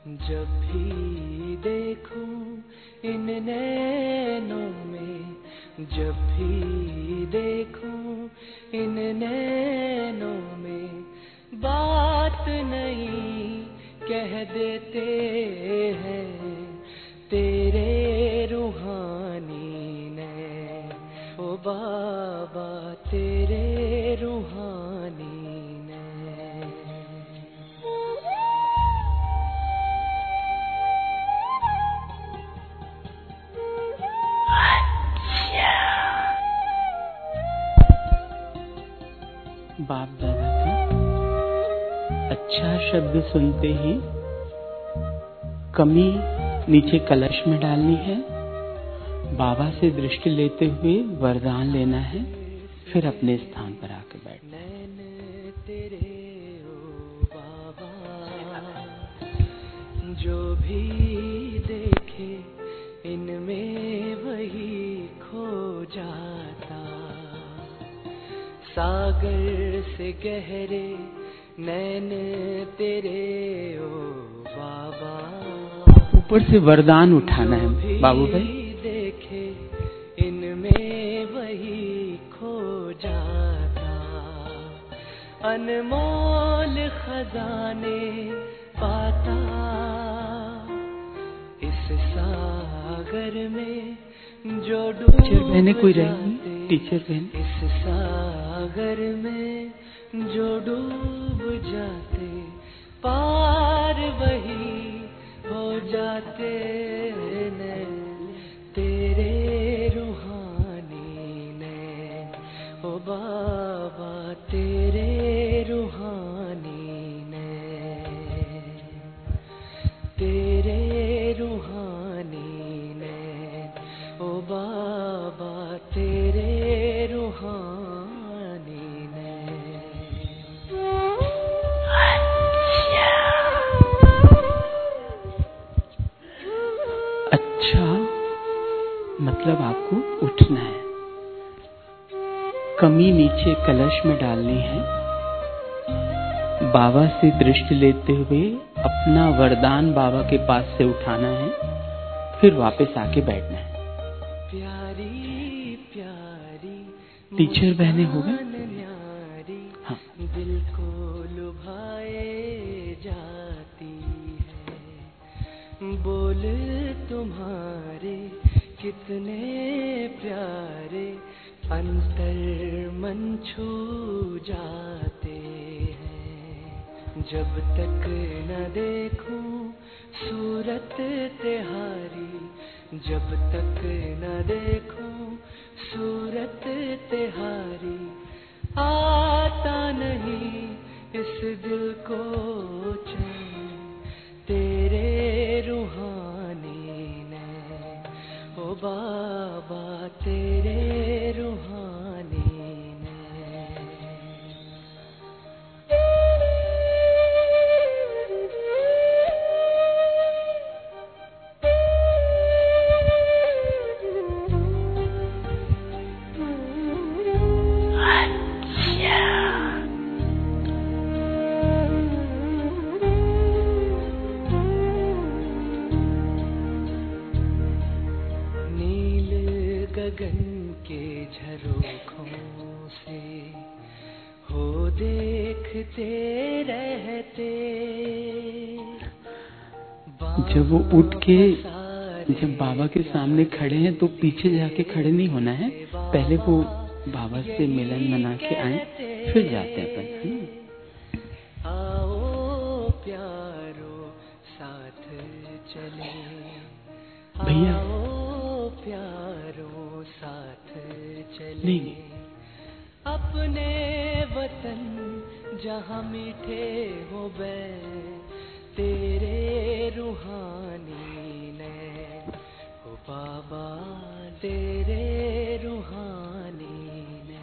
जब भी देखूं इन नैनों में, जब भी देखूं इन नैनों में, बात नहीं कह देते हैं तेरे रूहानी नैन, ओ बाबा तेरे रूहानी नैन। बाप दादा का अच्छा शब्द सुनते ही कमी नीचे कलश में डालनी है, बाबा से दृष्टि लेते हुए वरदान लेना है, फिर अपने स्थान पर आके बैठना है। तेरे ओ बाबा, जो भी देखे इनमें वही खो जाता, सागर से गहरे नैन तेरे ओ बाबा। ऊपर से वरदान उठाना है बाबू भाई। देखे इनमें वही खो जाता, अनमोल खजाने पाता, इस सागर में जो डूब बहने कोई रहेगी, टीचर बहन, इस सागर में जो डूब जाते, पार वही हो जाते ने तेरे रूहानी ने, ओ बाबा तेरे रूहानी ने, तेरे रूहानी ने, ओ बाबा तेरे रूहानी ने। अच्छा मतलब आपको उठना है, कमी नीचे कलश में डालनी है, बाबा से दृष्टि लेते हुए अपना वरदान बाबा के पास से उठाना है, फिर वापस आके बैठना है। प्यारी प्यारी टीचर बहने हो गए? हाँ। दिल को लुभाए जाती है, बोल तुम्हारे कितने प्यारे, अंतर मन छू जाते हैं, जब तक न देखूं सूरत तिहारी, जब तक न देखूं सूरत तिहारी, आता नहीं इस दिल को चैन तेरे रूहानी ने, ओ बाबा तेरे रूहानी ने। गगन के झरोखों से हो देखते रहते, जब वो उठ के जब बाबा के सामने खड़े हैं तो पीछे जाके खड़े नहीं होना है, पहले वो बाबा से मिलन मना के आए फिर जाते हैं अपन। आओ प्यारो साथ चले, भैया प्यारो साथ चले, नहीं, अपने वतन जहाँ मीठे हो बैर तेरे रूहानी ने, ओ बाबा तेरे रूहानी ने।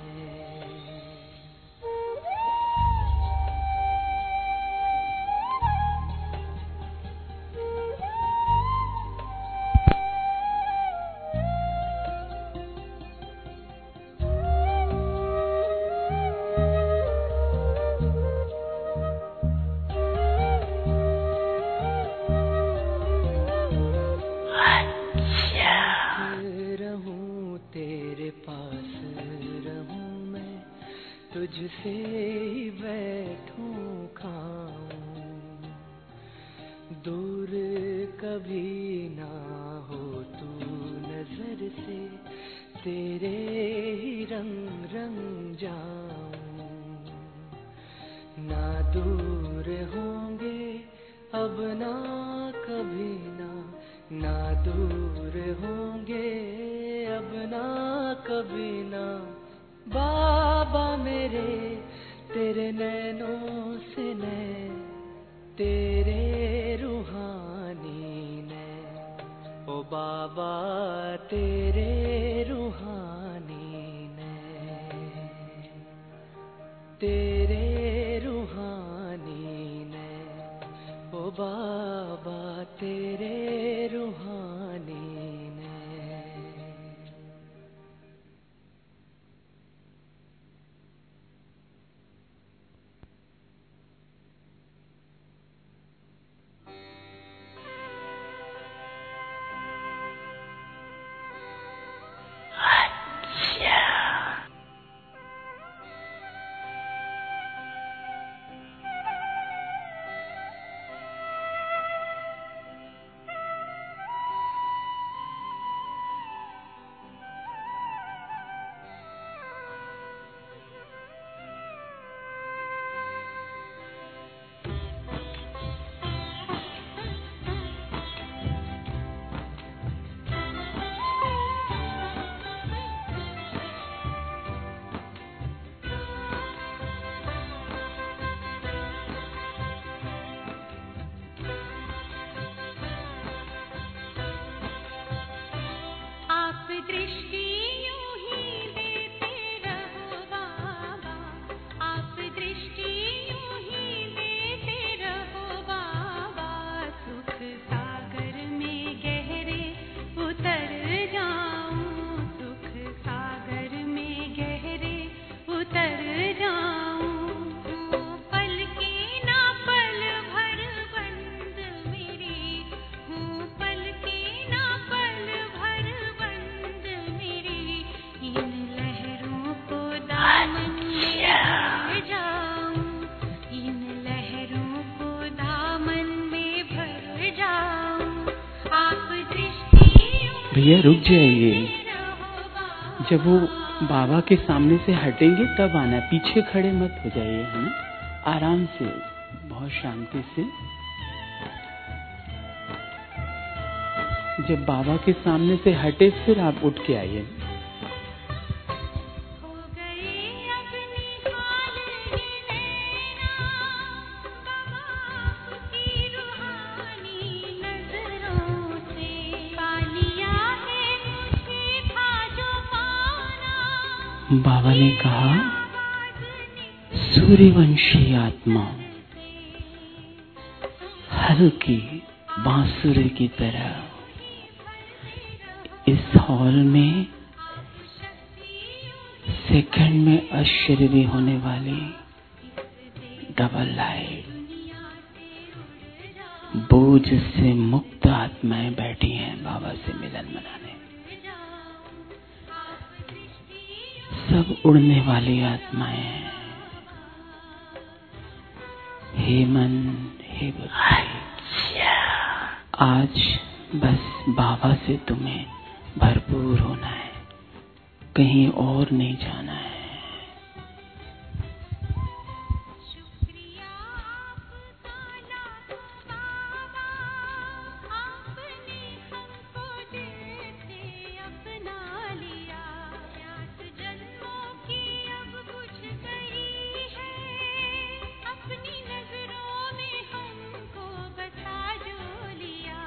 दूर कभी ना हो तू नजर से, तेरे ही रंग रंग जाऊं। ना दूर होंगे अब ना कभी ना, ना दूर होंगे अब ना कभी ना। बाबा मेरे तेरे नैनों से नैन, तेरे रूहानी नैन, ओ बाबा तेरे रूहानी नैन, तेरे रूहानी नैन, ओ बाबा तेरे रूहानी नैन। दृष्टि यूं ही देते रहो बाबा, आप दृष्टि यूं ही देते रहो बाबा। सुख सागर में गहरे उतर जाऊं, सुख सागर में गहरे उतर जाऊं। पल के ना पल भर बंद मेरी हूँ, पल के ना पल भर बंद मेरी। इन लहरों को दामन में भर जाऊं, इन लहरों को दामन में भर जाऊं। आप दृष्टि भैया रुक जाइए, जब वो बाबा के सामने से हटेंगे तब आना, पीछे खड़े मत हो जाइए, है ना? आराम से, बहुत शांति से। जब बाबा के सामने से हटे फिर आप उठ के आइए। हो गए अपनी हाल ही नैना, बाबा आपकी रूहानी नजरों से। पा लिया है मुझे था जो पाना, बाबा ने कहा, आवाज निकली सूर्यवंशी आत्मा हल्की बांसुरी की तरह इस हॉल में सेकंड में आश्चर्य होने वाली डबल लाइट बोझ से मुक्त आत्माएं बैठी हैं बाबा से मिलन मनाने। सब उड़ने वाली आत्माएं हैं। हे मन, हे बुद्धि, आज बस बाबा से तुम्हें भरपूर होना है, कहीं और नहीं जाना है। शुक्रिया आपका लाखों बाबा, आपने हमको दिल से अपना लिया। प्यास जन्मों की अब बुझ गई है, अपनी नजरों में हमको बसा जो लिया।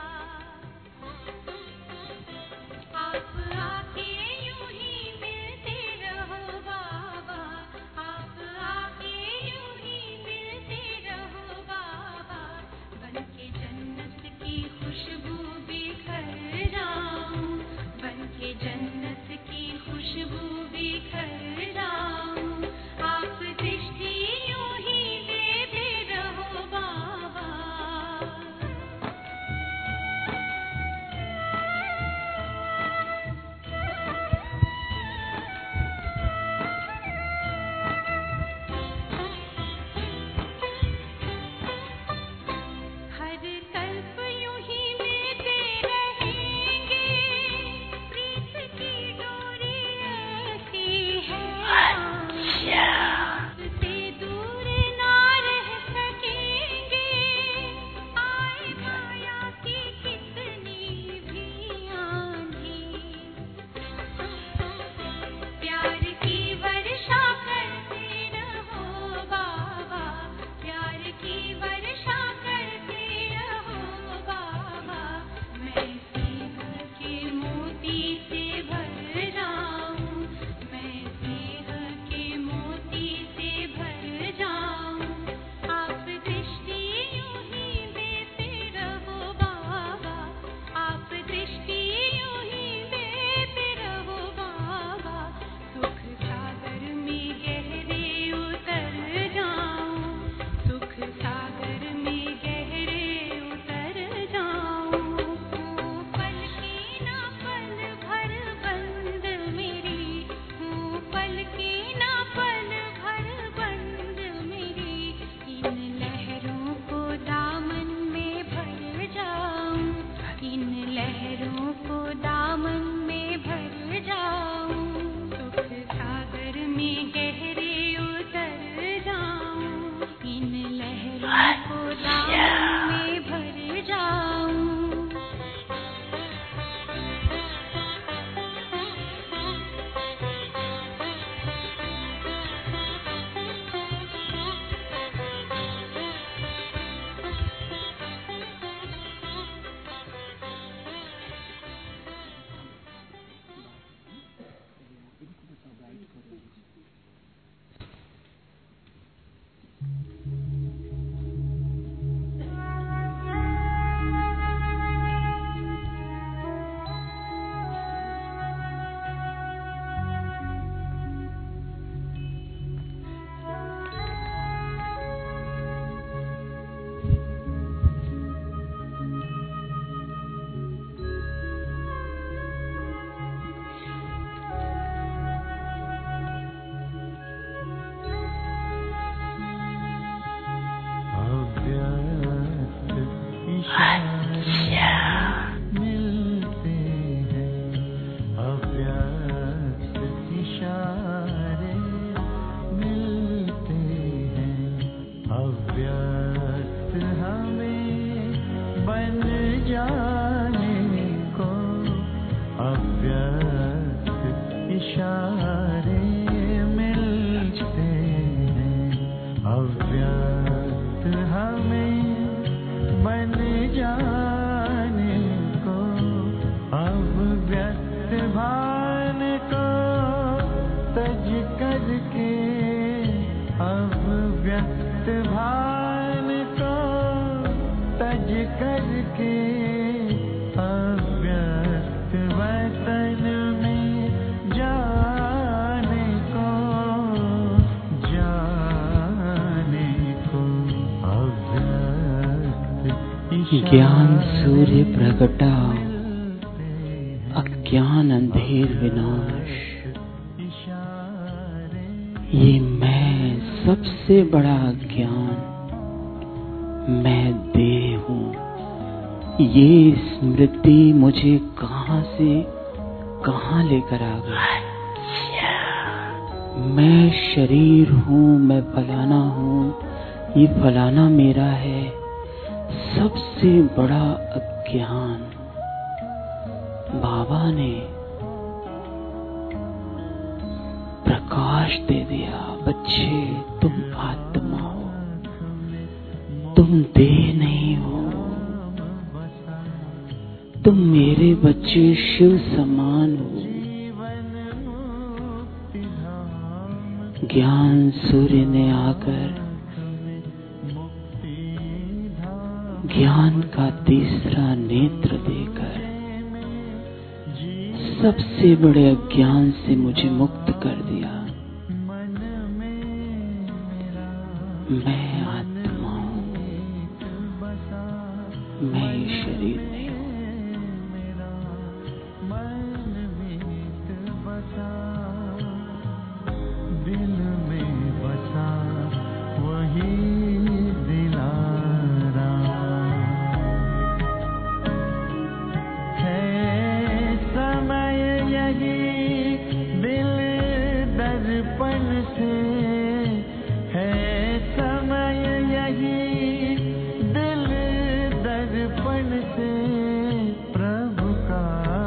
आप आके यूं ही मिलते रहो बाबा, आप आके यूं ही मिलते रहो बाबा। बनके जन्नत की खुशबू बिखर जाऊं, बनके जन्नत की खुशबू बिखर जाऊं। आप दृष्टि यूं ही देते रहो बाबा। हर कल्प मिलते हैं अव्यक्त इशारे मिलते हैं अव्यक्त हमें बन जाने को अव्यक्त इशारे मिलते हैं अव्यक्त हमें बन जाने को अव्यक्त भान को तज करके अव्यक्त भान को तज करके अव्यक्त वतन में जाने को ज्ञान सूर्य प्रगटाओ अज्ञान अंधेर विनाश। ये मैं सबसे बड़ा अज्ञान मैं देह हूँ। ये स्मृति मुझे कहाँ से कहाँ लेकर आ गई। मैं शरीर हूँ, मैं फलाना हूँ, ये फलाना मेरा है। सबसे बड़ा अज्ञान बाबा ने प्रकाश दे दिया। बच्चे, तुम आत्मा हो, तुम देह नहीं हो। तुम मेरे बच्चे शिव समान हो। ज्ञान सूर्य ने आकर ज्ञान का तीसरा नेत्र देकर सबसे बड़े अज्ञान से मुझे मुक्त कर दिया। मैं आत्मा हूँ, मैं ये शरीर नहीं हूँ। दिल में बसा वही दिलारा है। समय यही दिल दर्पण से है। समय यही दिल दर्पण से प्रभु का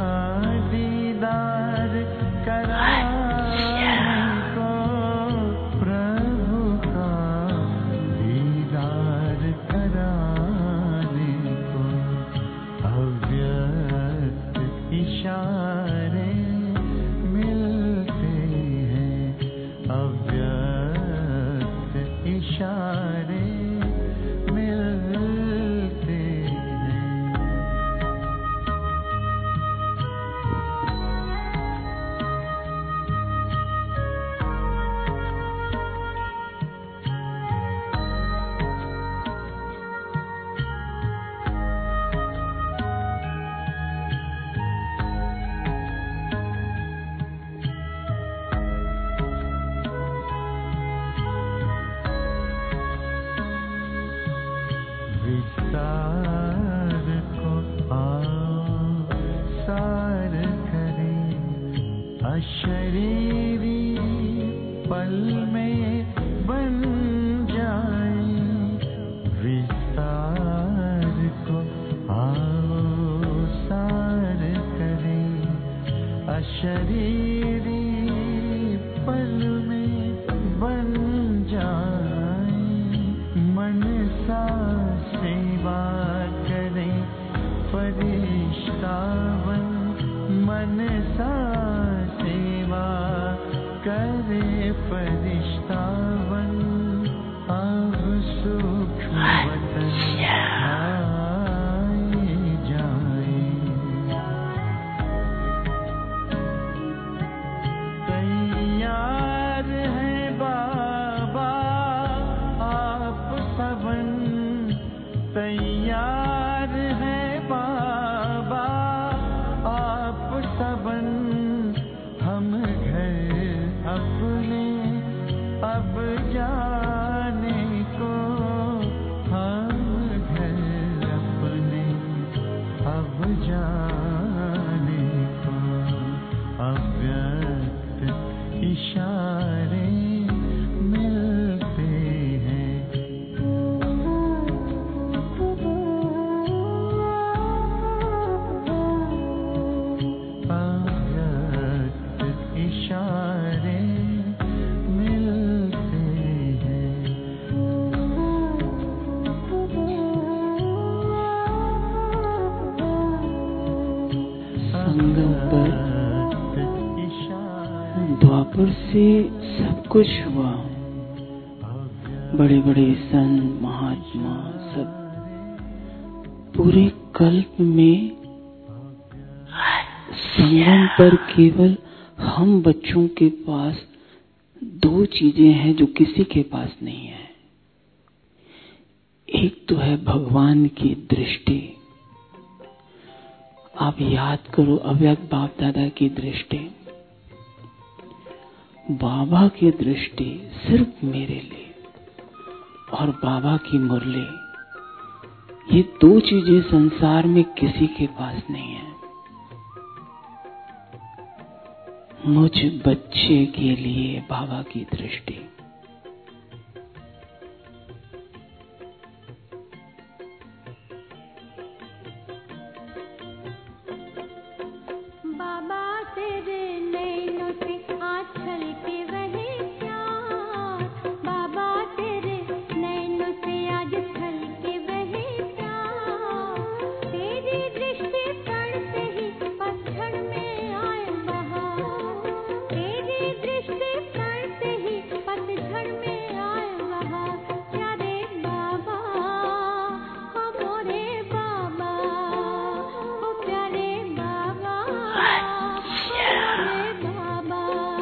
दीदार कराने को। प्रभु का दीदार कराने को अव्यक्त इशारे मिलते हैं। अव्यक्त इशारे मिलते हैं। विस्तार को सार करें अशरीरी पल में बन जाए। विस्तार को सार करें अशरीरी पल में बन जाए। मन सा सेवा करें फरिश्तावन। मन सा सेवा करे फरिश्तावन। अब सूक्ष्म वतन आए जाए। तैयार है बाबा आप सबन। तैयार है बाबा आप सबन। हम घर अपने अब जाने को। हम घर अपने ऊपर से सब कुछ हुआ, बड़े बड़े संत महात्मा सब पूरे कल्प में संगम पर केवल हम बच्चों के पास दो चीजें हैं जो किसी के पास नहीं है। एक तो है भगवान की दृष्टि। आप याद करो अव्यक्त बाप दादा की दृष्टि, बाबा की दृष्टि सिर्फ मेरे लिए, और बाबा की मुरली। ये दो चीजें संसार में किसी के पास नहीं है। मुझ बच्चे के लिए बाबा की दृष्टि। बाबा तेरे नैनों से आज छलके वही प्यार, बाबा तेरे नैनों से आज छलके वही प्यार। तेरी दृष्टि पड़ते ही पतझड़ में आए बहार, तेरी दृष्टि पड़ते ही पतझड़ में आए बहार। प्यारे बाबा हमारे बाबा, ओ प्यारे बाबा हमारे बाबा।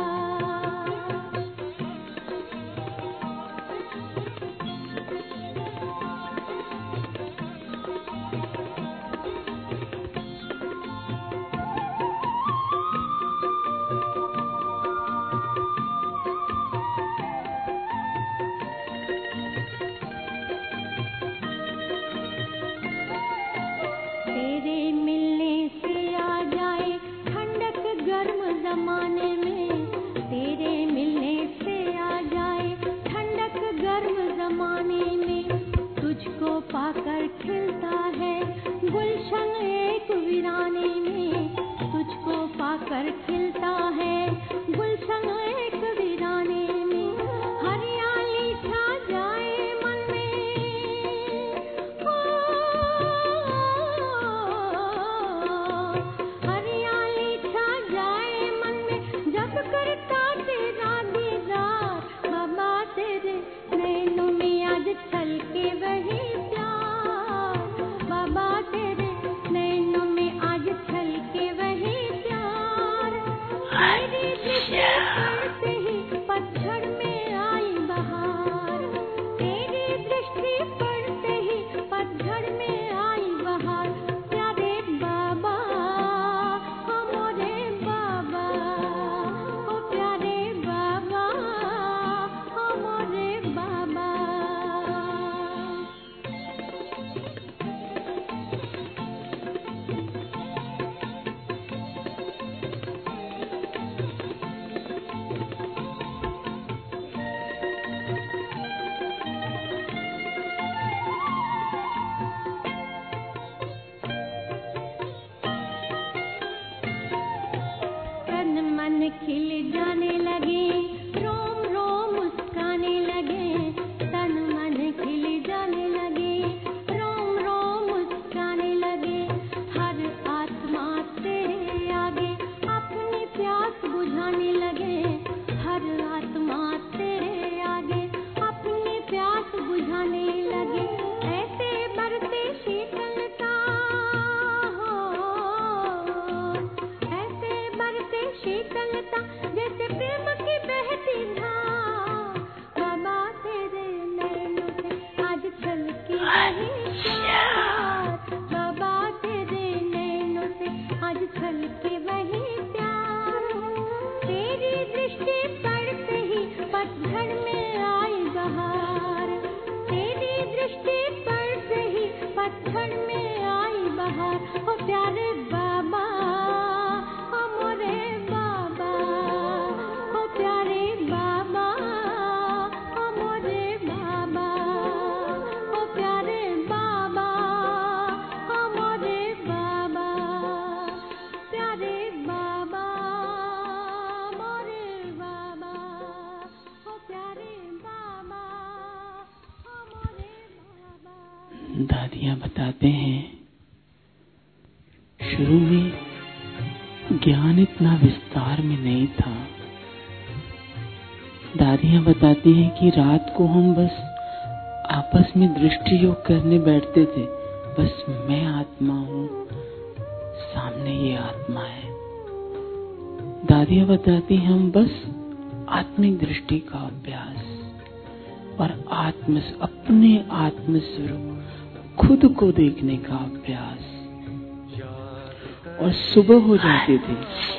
तेरे मिलने से आ जाए ठंडक गर्म जमाने में, तेरे मिलने से आ जाए ठंडक गर्म जमाने में। तुझको पाकर खिलता है गुलशन एक वीराने में, तुझको पाकर खिलता है गुलशन एक वीराने में। हरियाली छा जाए मन में, हरियाली छा जाए मन में जब करता तेरा दीदार। बाबा तेरे नैनों में आज छलके वही प्यार, बाबा तेरे नैनों में आज छलके वही प्यार। तेरी दृष्टि पड़ते ही पतझड़ में आई बहार, तेरी दृष्टि पड़ते ही पतझड़ में आई बहार। प्यारे बाबा हमारे बाबा, ओ प्यारे बाबा हमारे बाबा। तन मन खिल जाने लगे, रोम रोम मुस्काने लगे, तन मन खिल जाने लगे, रोम रोम मुस्काने लगे। हर आत्मा तेरे आगे अपनी प्यास बुझाने लगे, हर आत्मा तेरे आगे अपनी प्यास बुझाने लगे। ऐसे बरसे शीतलता हो, ऐसे बरसे शीतलता जैसे प्रेम की बहती धार। बाबा तेरे नैनों से आज छलके वही प्यार, बाबा तेरे नैनों से आज छलके वही प्यार। तेरी दृष्टि पड़ते ही पतझड़ में आई बहार, तेरी दृष्टि पड़ते ही पतझड़ में आई बहार। ओ प्यारे बाबा हमारे बाबा, ओ प्यारे बाबा हमारे बाबा, ओ प्यारे बाबा हमारे बाबा। प्यारे बाबा हमारे बाबा, ओ प्यारे बाबा हमारे बाबा। दादियाँ बताते हैं शुरू में ज्ञान इतना विस्तार में नहीं था, दादियाँ बताती हैं कि रात को हम बस आपस में दृष्टि योग करने बैठते थे, बस मैं आत्मा हूँ, सामने ये आत्मा है। दादियाँ बताती हैं हम बस आत्मिक दृष्टि का अभ्यास और अपने आत्मस्वरूप खुद को देखने का अभ्यास। और सुबह हो जाती थी,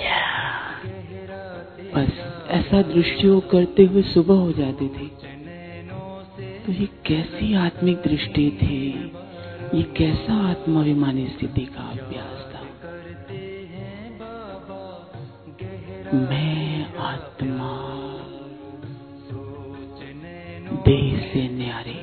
बस ऐसा दृष्टि करते हुए सुबह हो जाती थी। तो ये कैसी आत्मिक दृष्टि थी, ये कैसा आत्माभिमानी स्थिति का अभ्यास था। मैं आत्मा देह से न्यारी।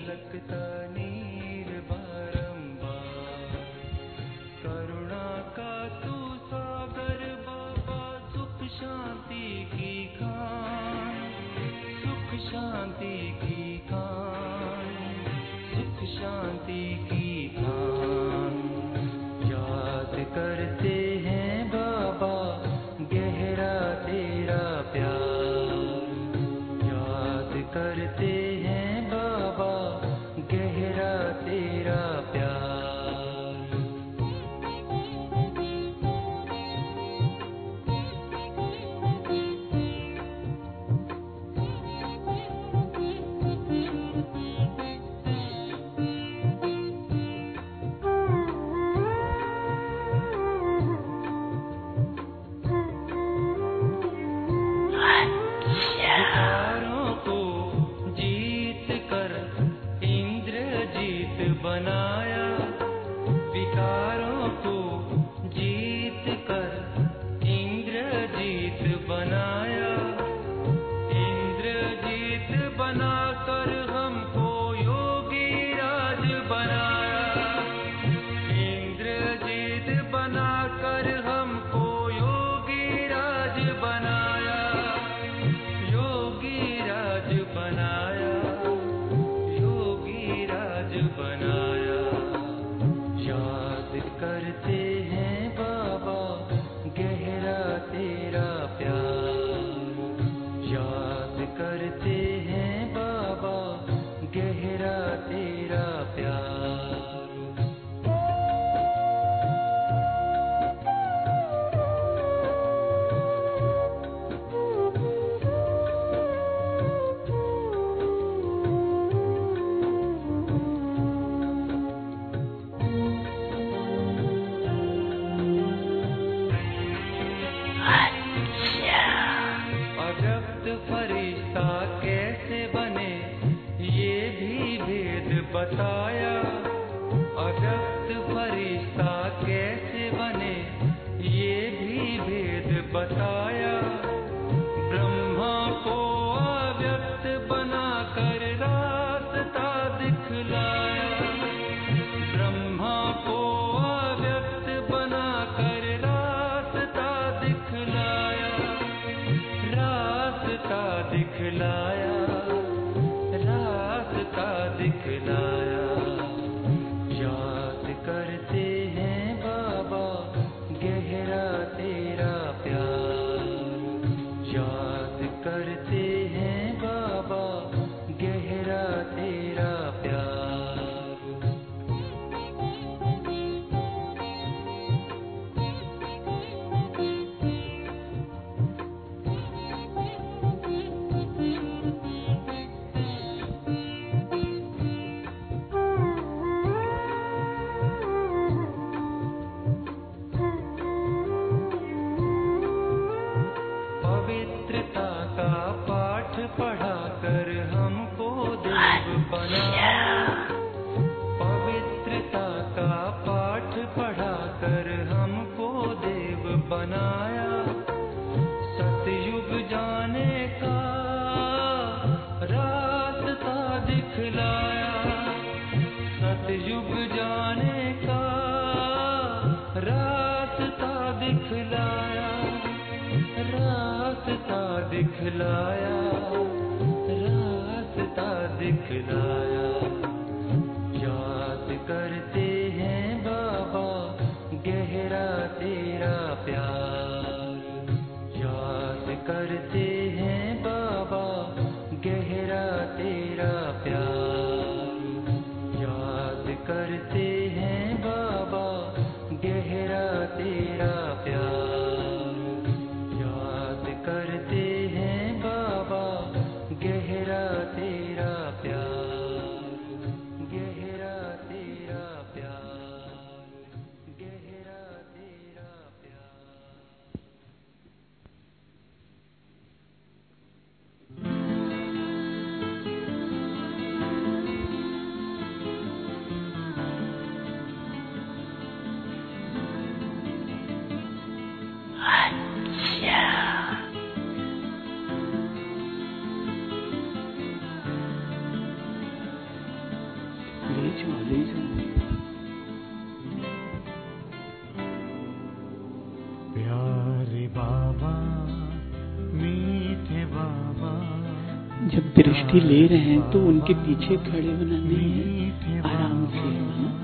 दृष्टि ले रहे हैं तो उनके पीछे खड़े होना नहीं है, आराम से है ना।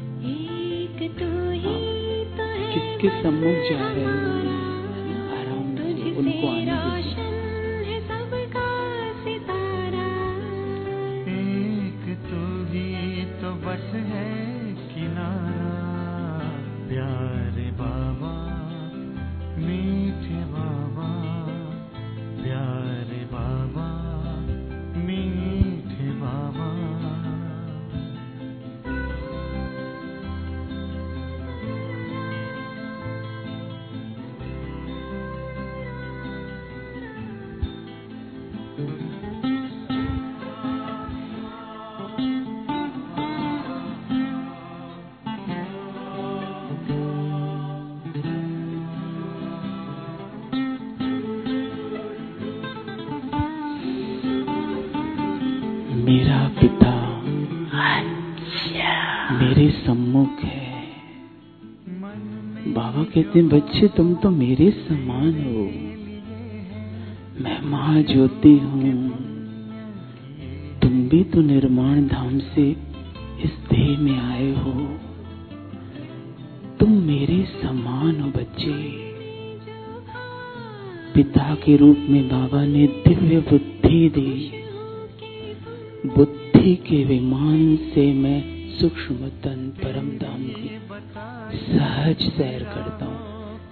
किसके सम्मुख जा रहे हो, है ना, आराम से उनको आने दीजिए। एक तू ही तो बस है किनारा, प्यारे बाबा मीठे बाबा, प्यारे बाबा मीठे बाबा। मेरा पिता मेरे सम्मुख है। बाबा कहते हैं, बच्चे तुम तो मेरे समान हो, मैं महाज्योति हूँ। तुम भी तो निर्माण धाम से इस देह में आए हो, तुम मेरे समान हो बच्चे। पिता के रूप में बाबा ने दिव्य बुद्धि दी, बुद्धि के विमान से मैं सूक्ष्म तन परम धाम की सहज सैर करता हूँ।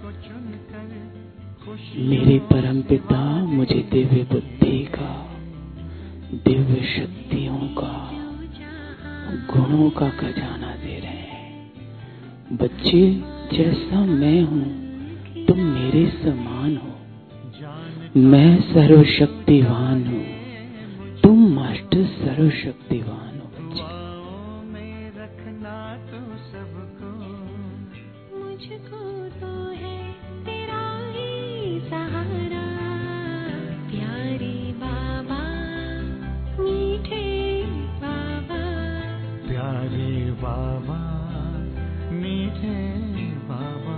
मेरे परम पिता मुझे दिव्य बुद्धि का, दिव्य शक्तियों का, गुणों का खजाना दे रहे हैं। बच्चे, जैसा मैं हूँ तुम मेरे समान हो। मैं सर्वशक्तिवान हूँ, तुम मास्टर सर्वशक्तिवान हो बच्चे। में रखना तो सबको, मुझको तो है तेरा ही सहारा, प्यारे बाबा मीठे बाबा, प्यारे बाबा मीठे बाबा।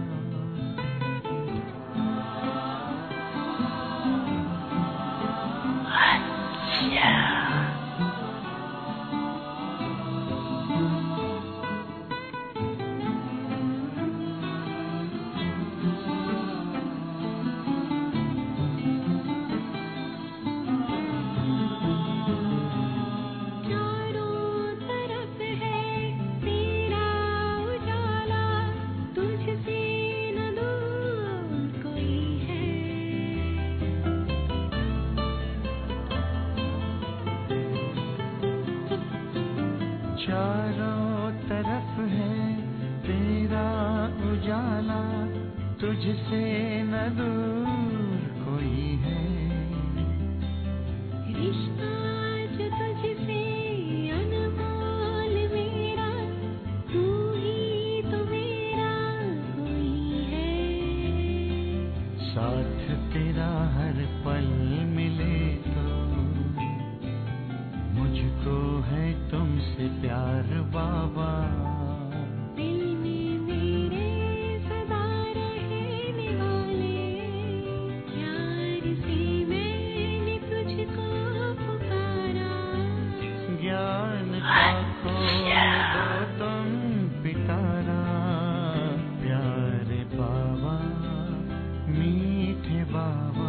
चारों तरफ है तेरा उजाला, तुझसे न दूर कोई है। चारों तरफ है तेरा उजाला, तुझसे न दूर कोई है। रिश्ता जो तुझसे अनमोल मेरा, तू ही तो मेरा कोई है। साथ तेरा हर पल मिले तो मुझको है तुमसे प्यार बाबा। दिल में मेरे सदा रहने वाले, प्यार से मैंने तुझको पुकारा। ज्ञान का खोल दो तुम पितारा, प्यारे बाबा मीठे बाबा।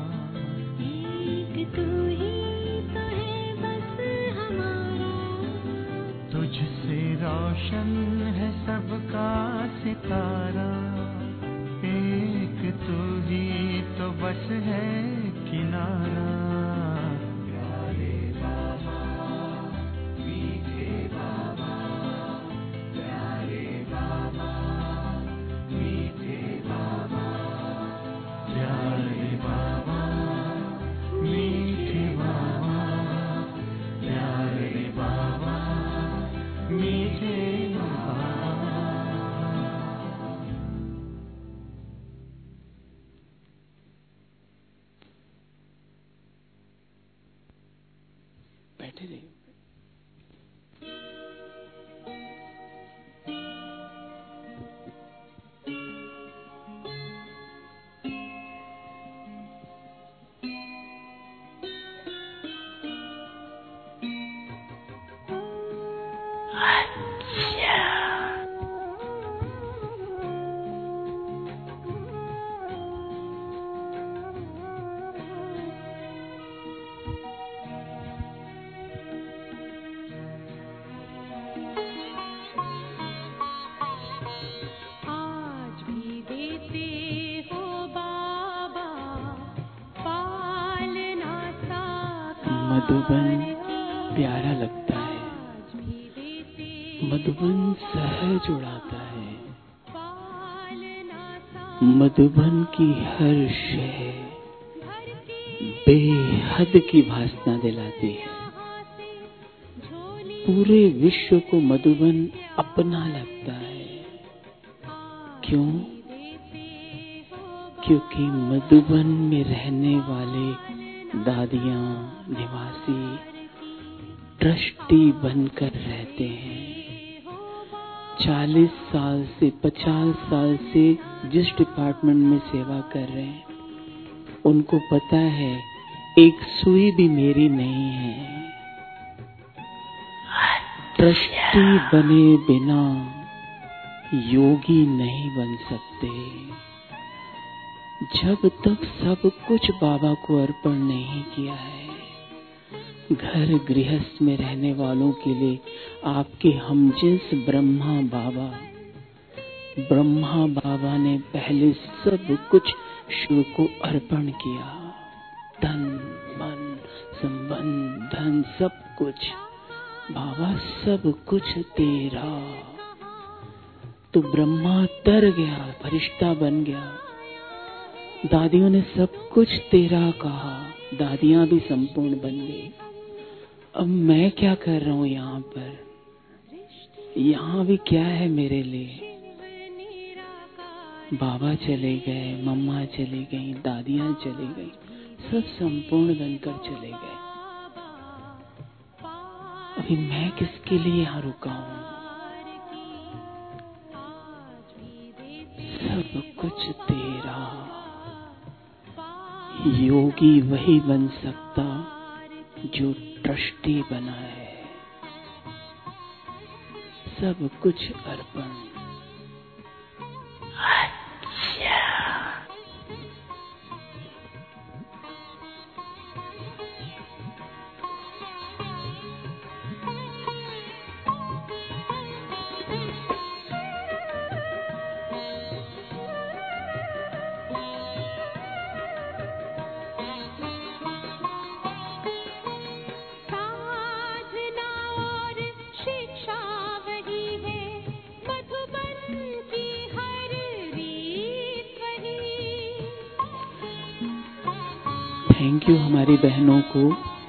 एक तू ही तो है बस हमारा, तुझसे रोशन है सबका सितारा। एक तू ही तो बस है किनारा, प्यारे बाबा मीठे बाबा, प्यारे बाबा मीठे बाबा, प्यारे बाबा मीठे बाबा, प्यारे बाबा मीठे बाबा। बैठे रहिए। मधुबन प्यारा लगता है, मधुबन सहज उड़ाता है, मधुबन की हर शय बेहद की भासना दिलाती है। पूरे विश्व को मधुबन अपना लगता है। क्यों? क्योंकि मधुबन में रहने वाले दादियां निवासी ट्रस्टी बनकर रहते हैं। 40 साल से 50 साल से जिस डिपार्टमेंट में सेवा कर रहे हैं, उनको पता है एक सुई भी मेरी नहीं है। ट्रस्टी बने बिना योगी नहीं बन सकते। जब तक सब कुछ बाबा को अर्पण नहीं किया है। घर गृहस्थ में रहने वालों के लिए आपके हमजिन्स ब्रह्मा बाबा ने पहले सब कुछ शिव को अर्पण किया। तन मन संबंध धन सब कुछ। बाबा सब कुछ तेरा। तो ब्रह्मा तर गया, फरिश्ता बन गया। दादियों ने सब कुछ तेरा कहा, दादियां भी संपूर्ण बन गई। अब मैं क्या कर रहा हूँ यहाँ पर? यहाँ भी क्या है मेरे लिए? बाबा चले गए, मम्मा चली गई, दादियां चली गई, सब संपूर्ण बनकर चले गए। अभी मैं किसके लिए यहाँ रुका हूँ? सब कुछ तेरा। योगी वही बन सकता जो ट्रस्टी बना है। सब कुछ अर्पण। थैंक यू हमारी बहनों को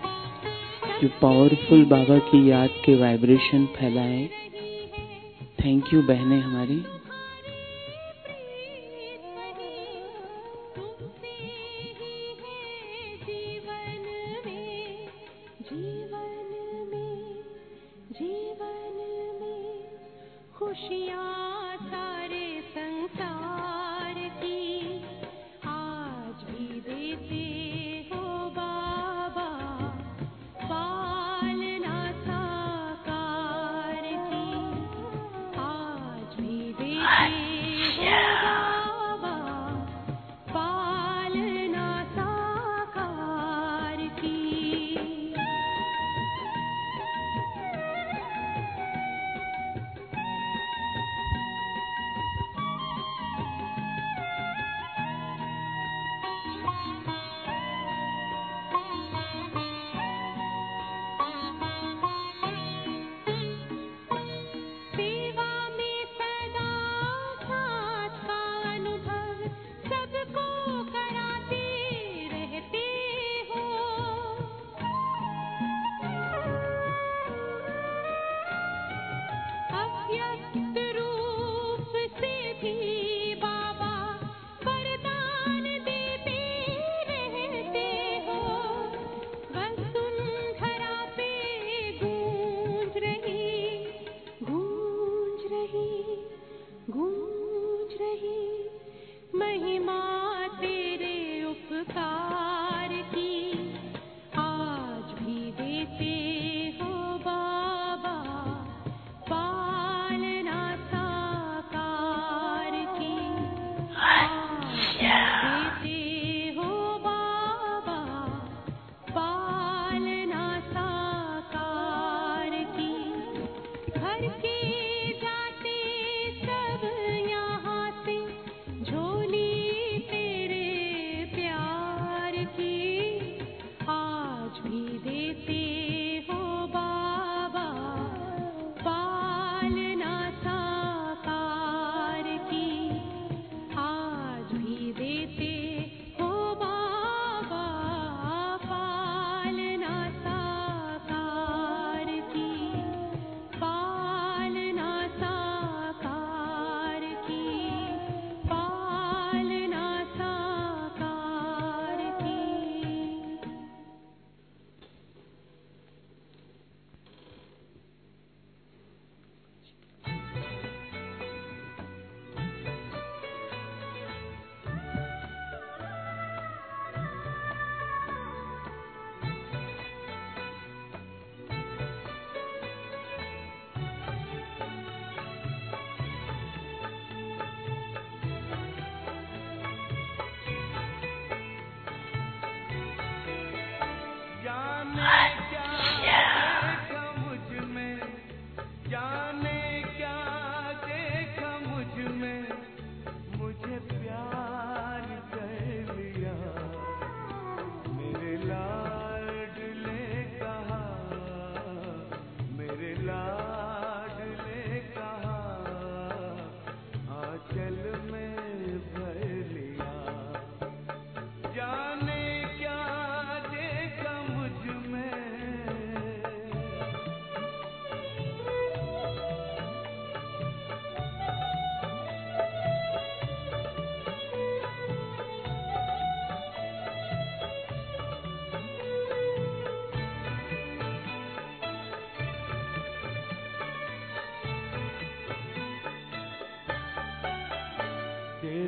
जो पावरफुल बाबा की याद के वाइब्रेशन फैलाए। थैंक यू बहनें हमारी। घर के जाते सब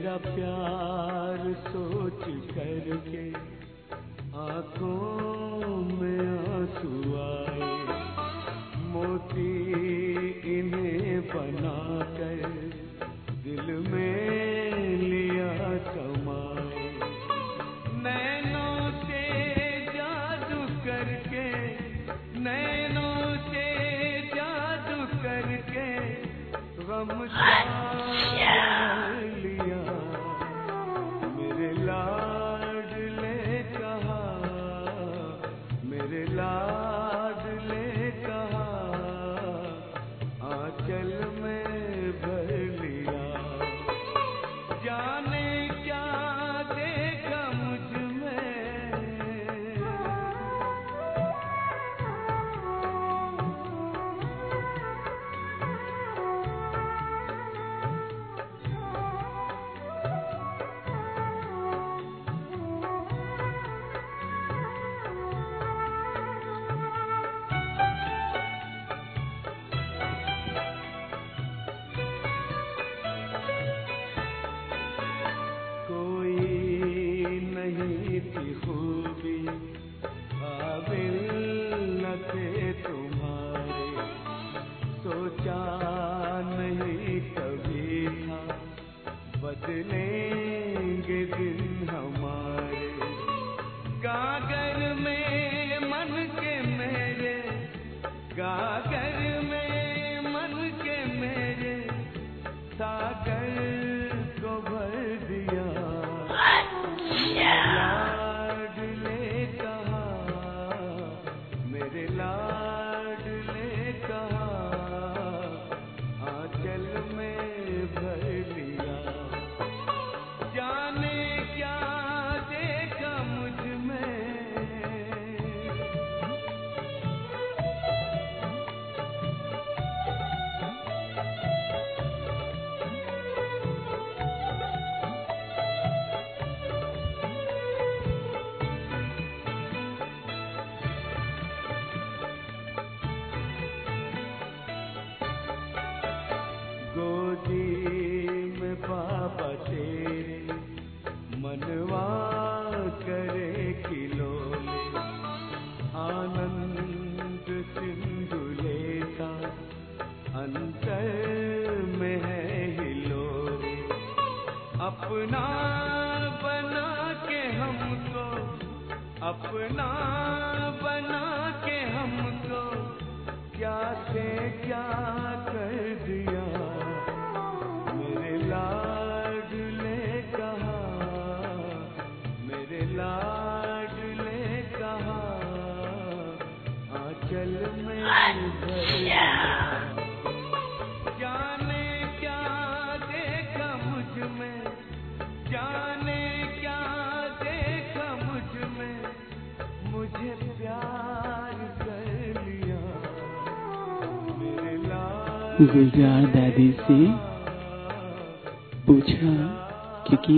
तेरा प्यार सोच करके आंखों में आंसू आए, मोती इन्हें बनाकर दिल में लिया समाए। नैनों से जादू करके, नैनों से जादू करके गम लिया। मेरे लाडले कहा, मेरे लाडले कहा, आंचल में भर लिया। जाने क्या देखा मुझ में, खूबी काबिल न थे तुम्हारे, सोचा नहीं कभी था बदलेंगे दिन हमारे। गागर में मन के मेरे, गागर में मन के मेरे, सागर को भर दिया। लाडले कहा, मेरे लाडले कहा, आंचल में भर लिया। जाने क्या देखा मुझ में, गोदी में बाबा तेरे मनवा करे खिलौने, आनंद सिंधु लेता अंतर में है हिलोरे। अपना बना के हमको, अपना बना के हमको क्या से क्या कर दिया। मेरे लाडले कहा, मेरे लाडले कहा, आंचल में भर लिया। जाने क्या देखा मुझ में, जाने क्या देखा मुझ में, मुझे प्यार कर लिया। मेरे गुलजार दादी से पूछा, क्योंकि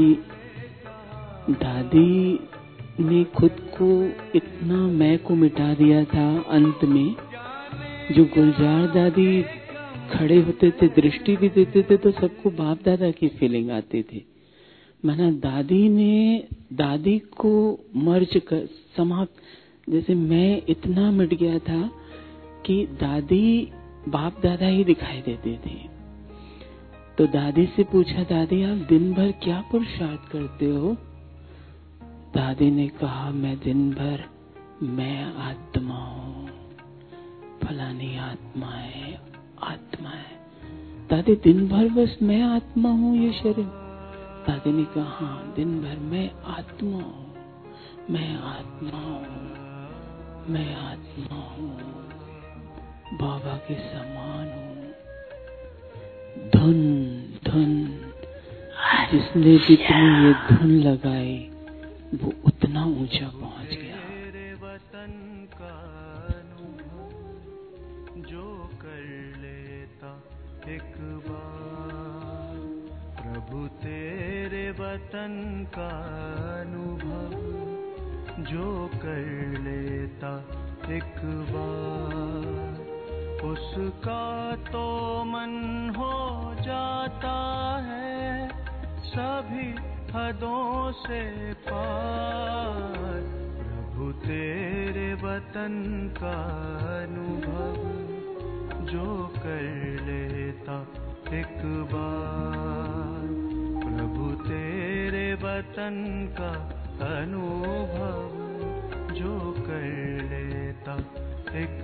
दादी ने खुद को इतना मैं को मिटा दिया था अंत में। जो गुलजार दादी खड़े होते थे, दृष्टि भी देते थे, तो सबको बाप दादा की फीलिंग आती थी। माना दादी ने दादी को मर्ज कर समाप्त, जैसे मैं इतना मिट गया था कि दादी बाप दादा ही दिखाई देते थे। तो दादी से पूछा, दादी आप दिन भर क्या पुरुषार्थ करते हो? दादी ने कहा, मैं दिन भर मैं आत्मा हूँ, फलानी आत्मा है, आत्मा है। दादी दिन भर बस मैं आत्मा हूँ ये शरीर? दादी ने कहा, हाँ दिन भर मैं आत्मा हूँ, मैं आत्मा हूँ, मैं आत्मा हूँ, बाबा के समान हूँ। धुन धुन, जिसने जितनी ये धुन लगाई वो उतना ऊंचा पहुंच गया। तेरे वतन का अनुभव जो कर लेता एक बार, प्रभु तेरे वतन का अनुभव जो कर लेता एक बार, उसका तो मन हो जाता है सभी हदों से पार। प्रभु तेरे वतन का अनुभव जो कर लेता एक बार। प्रभु तेरे वतन का अनुभव जो कर लेता एक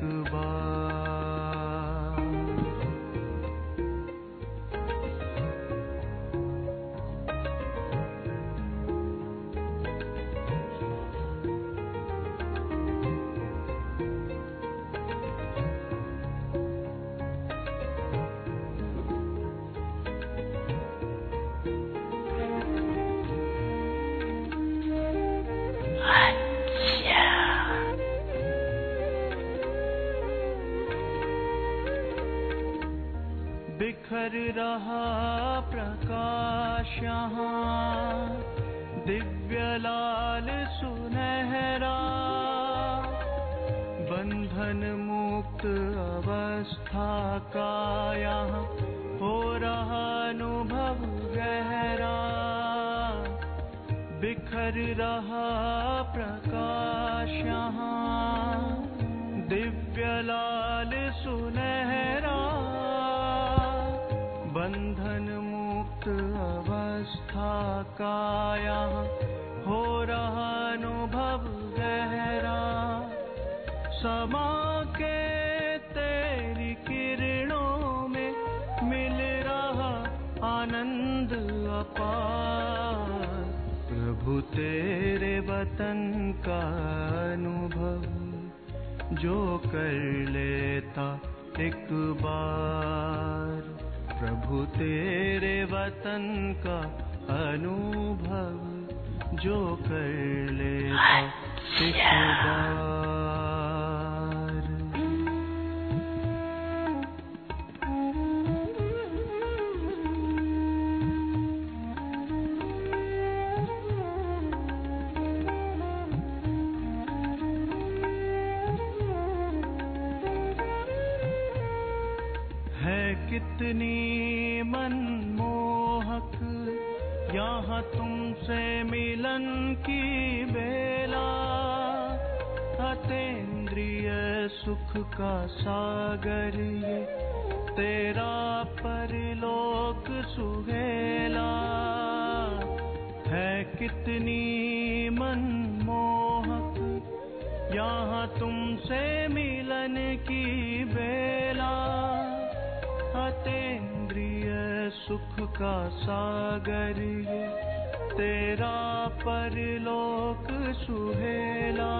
बार। बिखर रहा प्रकाश यहाँ, दिव्य लाल सुनहरा। बंधन मुक्त अवस्था का यहाँ हो रहा अनुभव गहरा। बिखर रहा प्रकाश यहाँ, दिव्य लाल सुनहरा। बंधन मुक्त अवस्था का यहाँ हो रहा अनुभव गहरा। समा के तेरी किरणों में मिल रहा आनंद अपार। प्रभु तेरे वतन का अनुभव जो कर लेता एक बार। प्रभु तेरे वतन का अनुभव जो कर लेता एक बार। कितनी मनमोहक यहाँ तुमसे मिलन की बेला। अतीन्द्रिय सुख का सागर ये तेरा परलोक सुहेला। है कितनी मनमोहक यहाँ तुमसे मिलन की बेला। अतीन्द्रिय सुख का सागर ये तेरा परलोक सुहेला।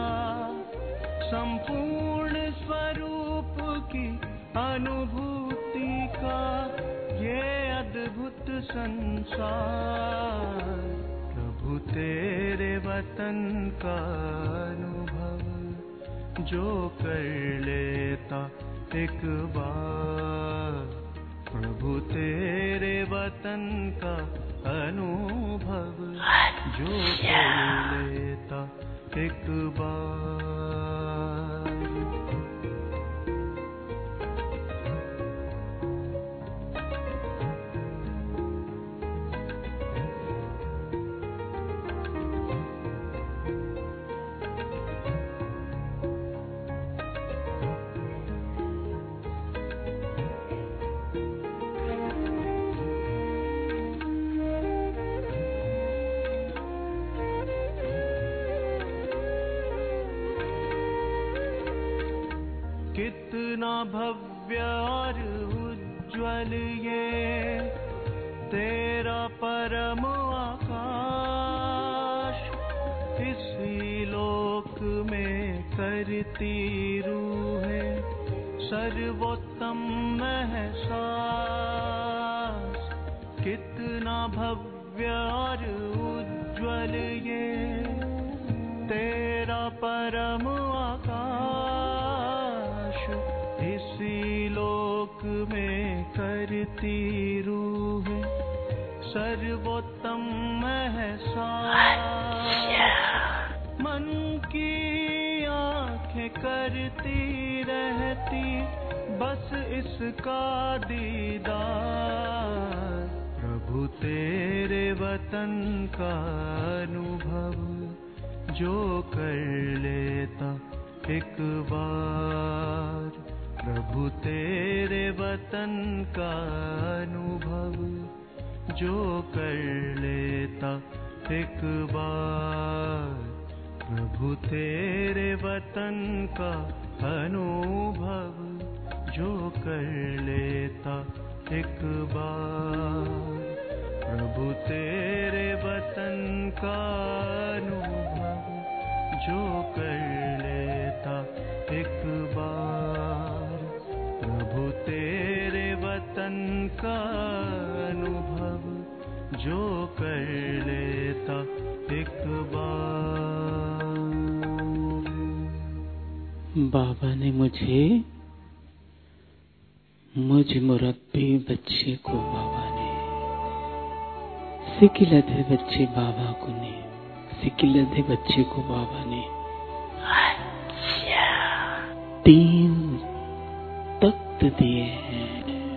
संपूर्ण स्वरूप की अनुभूति का ये अद्भुत संसार। प्रभु तेरे वतन का अनुभव जो कर लेता एक बार। प्रभु तेरे वतन का अनुभव जो कर लेता एक बार। कितना भव्य और उज्ज्वल ये तेरा परम आकाश। इसी लोक में करती रूहें सर्वोत्तम एहसास। कितना भव्य और उज्ज्वल ये तेरा परम आकाश। इसी लोक में करती रूहें सर्वोत्तम एहसास। मन की आँखें करती रहती बस इसका दीदार। प्रभु तेरे वतन का अनुभव जो कर लेता एक बार, प्रभु तेरे वतन का अनुभव जो कर लेता एक बार, प्रभु तेरे वतन का अनुभव जो कर लेता एक बार, प्रभु तेरे वतन का अनुभव जो कर लेता एक बार, प्रभु तेरे वतन का अनुभव जो कर लेता एक बार। बाबा ने मुझ मुरब्बी बच्चे को बाबा ने सिकिलधे बच्चे बाबा को ने सिकिलधे बच्चे को बाबा ने 3 तख्त दिए हैं।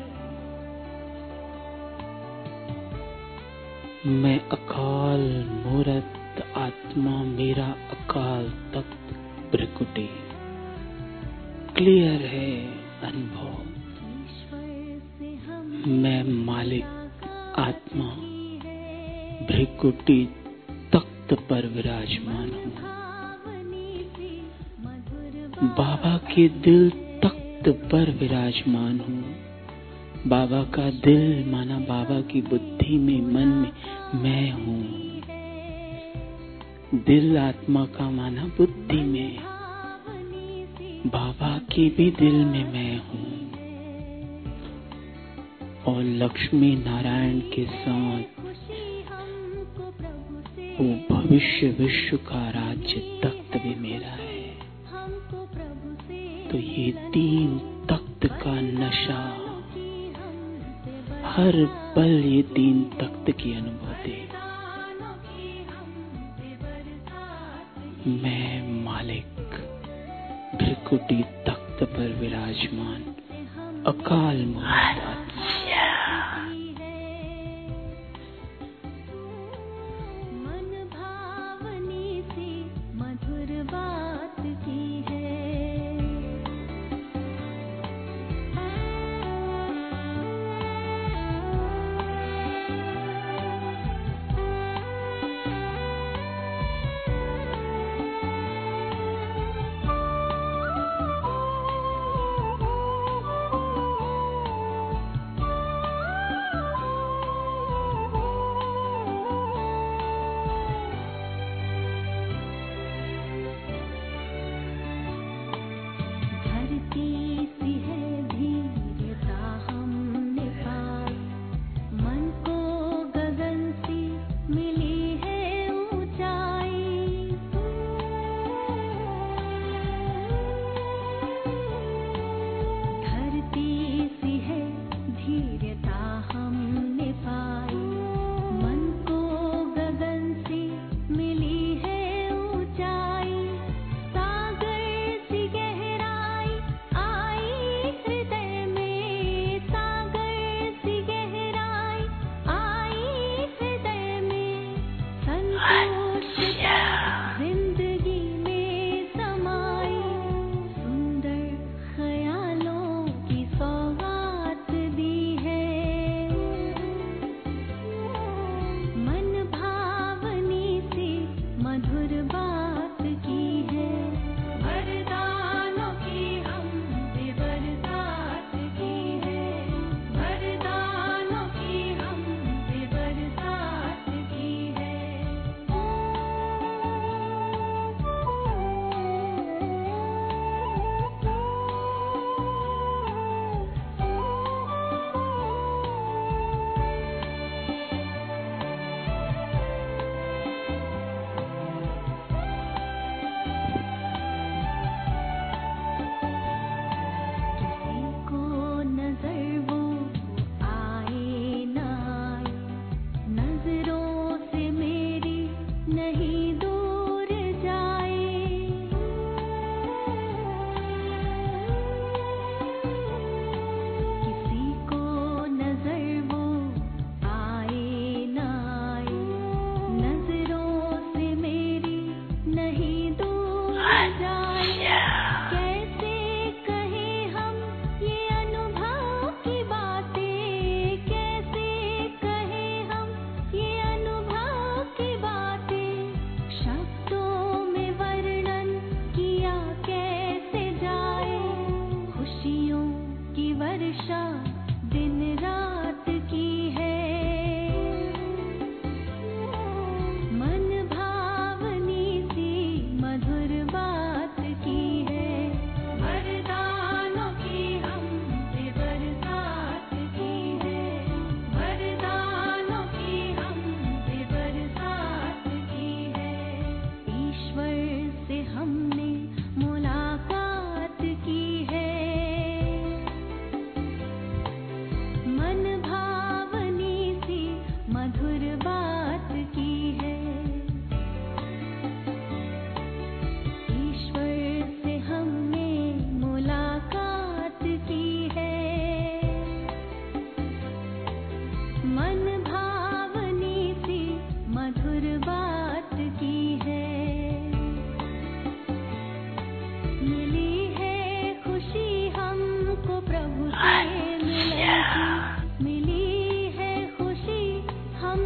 मैं अकाल मूरत आत्मा, मेरा अकाल तख्त भृकुटी क्लियर है अनुभव। मैं मालिक आत्मा भृकुटी तख्त पर विराजमान हूँ। बाबा के दिल तख्त पर विराजमान हूँ। बाबा का दिल माना बाबा की बुद्धि में, मन में मैं हूँ। दिल आत्मा का माना बुद्धि में, बाबा के भी दिल में मैं हूँ। और लक्ष्मी नारायण के साथ वो भविष्य विश्व का राज्य तख्त भी मेरा है। तो ये 3 तख्त का नशा, हर पल ये 3 तख्त की अनुभूति। मैं मालिक भृकुटी तख्त पर विराजमान अकाल मूर्त।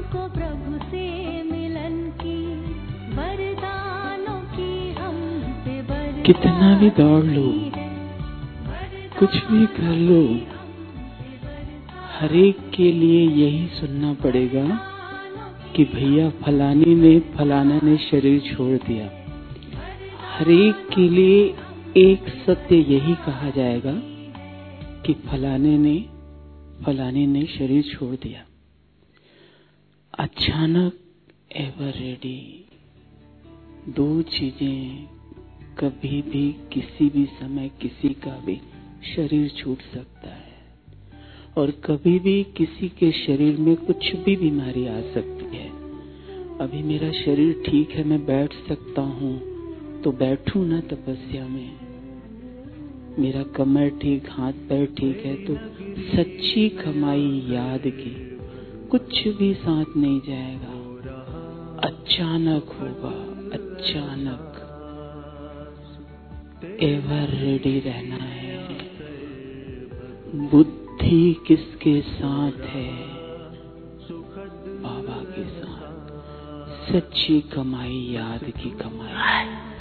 हमको प्रभु से मिलन की, वरदानों की हम पे बरसात कितना भी दौड़ लो, कुछ भी कर लो, हर एक के लिए यही सुनना पड़ेगा कि भैया फलाना ने शरीर छोड़ दिया। हर एक के लिए एक सत्य यही कहा जाएगा कि फलाने ने शरीर छोड़ दिया। अचानक एवर रेडी, दो चीजें कभी भी किसी भी समय किसी का भी शरीर छूट सकता है, और कभी भी किसी के शरीर में कुछ भी बीमारी आ सकती है। अभी मेरा शरीर ठीक है, मैं बैठ सकता हूँ तो बैठूं ना तपस्या में। मेरा कमर ठीक, हाथ पैर ठीक है तो सच्ची कमाई याद की कुछ भी साथ नहीं जाएगा, अचानक होगा, अचानक। एवर रेडी रहना है। बुद्धि किसके साथ है? बाबा के साथ। सच्ची कमाई, याद की कमाई।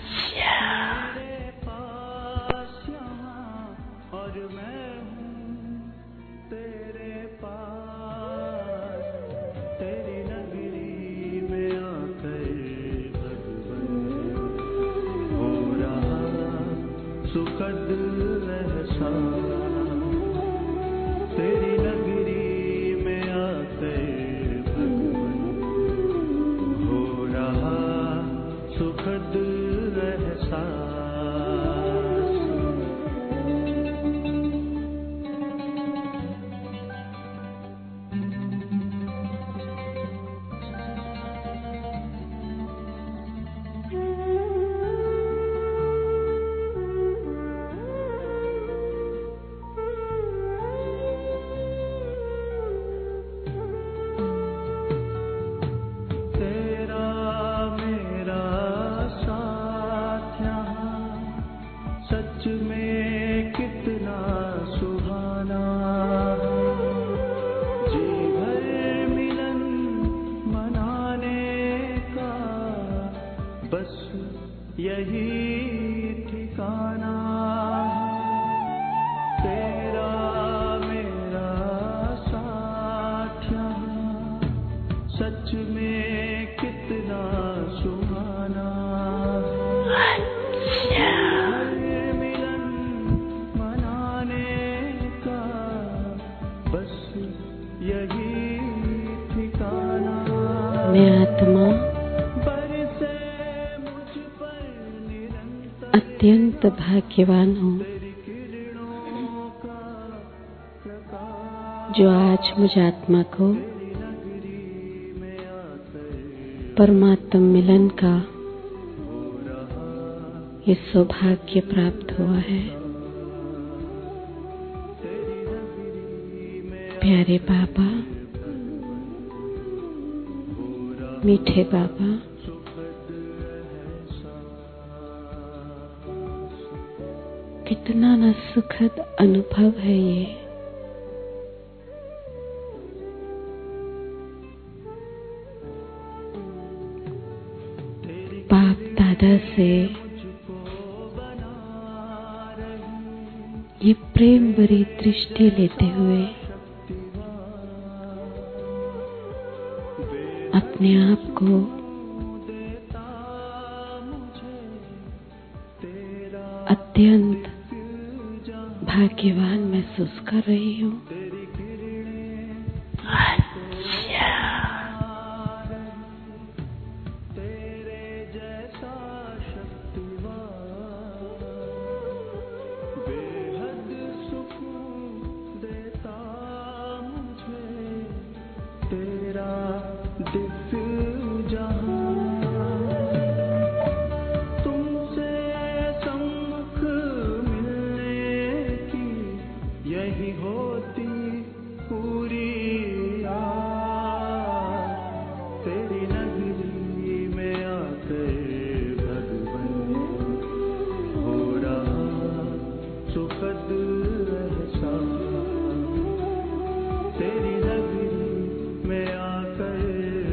और मैं हूँ तेरे पास, तेरी नगरी में आकर भगवन हो रहा सुखद एहसास। तेरी नगरी में आकर भगवन हो रहा सुखद एहसास। मैं आत्मा अत्यंत भाग्यवान हूँ जो आज मुझ आत्मा को परमात्म मिलन का ये सौभाग्य प्राप्त हुआ है। प्यारे बाबा, मीठे बाबा, कितना न सुखद अनुभव है ये। बाप दादा से ये प्रेम भरी दृष्टि लेते हुए अपने आप को अत्यंत भाग्यवान महसूस कर रही हूँ। तेरी नगरी में आकर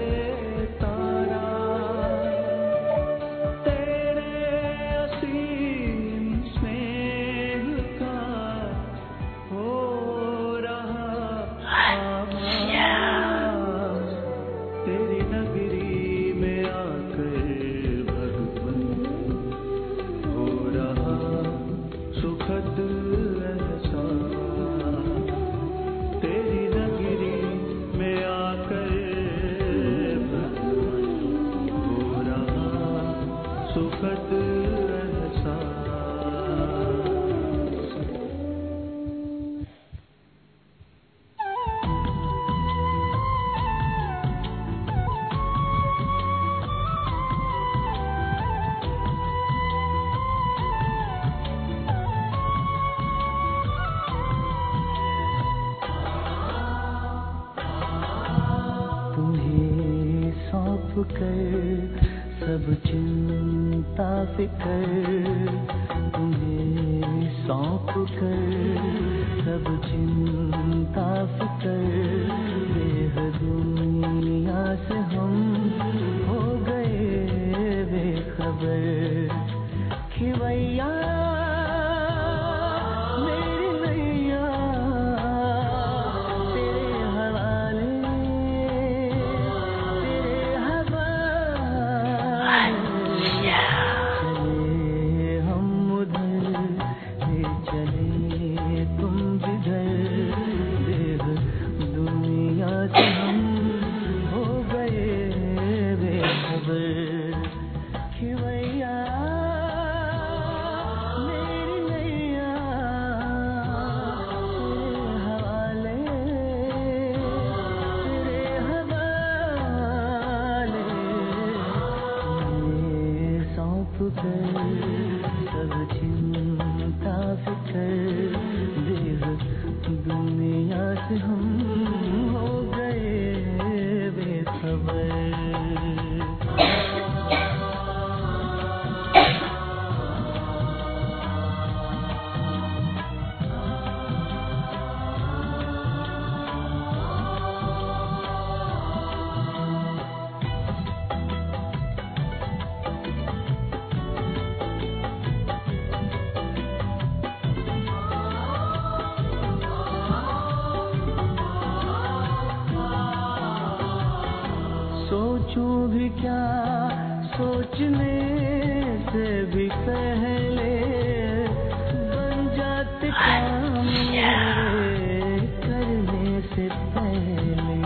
तारा तेरे असीम स्नेह का हो रहा आभास तेरी नगरी में आकर भगवन हो रहा सुखद एहसास तेरी नगरी में आकर भगवन हो रहा सुखद एहसास। तुम्हें सौंप कर सब चिंता फिकर तुम्हें सौंप कर सब चिंता फिकर देह दुनिया से हम हो गए बेखबर खिवैया मेरी नैया तेरे हवाले तेरे हवाले चले हम उधर ले चले तुम जिधर देह दुनिया से हम हो गए बेखबर खिवैया मेरी नैया तेरे हवाले तेरे हवाले तुम्हें सौंप कर सब चिंता फिकर देह दुनिया से हम हो गए बेखबर। सोचूं भी क्या सोचने से भी पहले बन जाते काम मेरे करने से पहले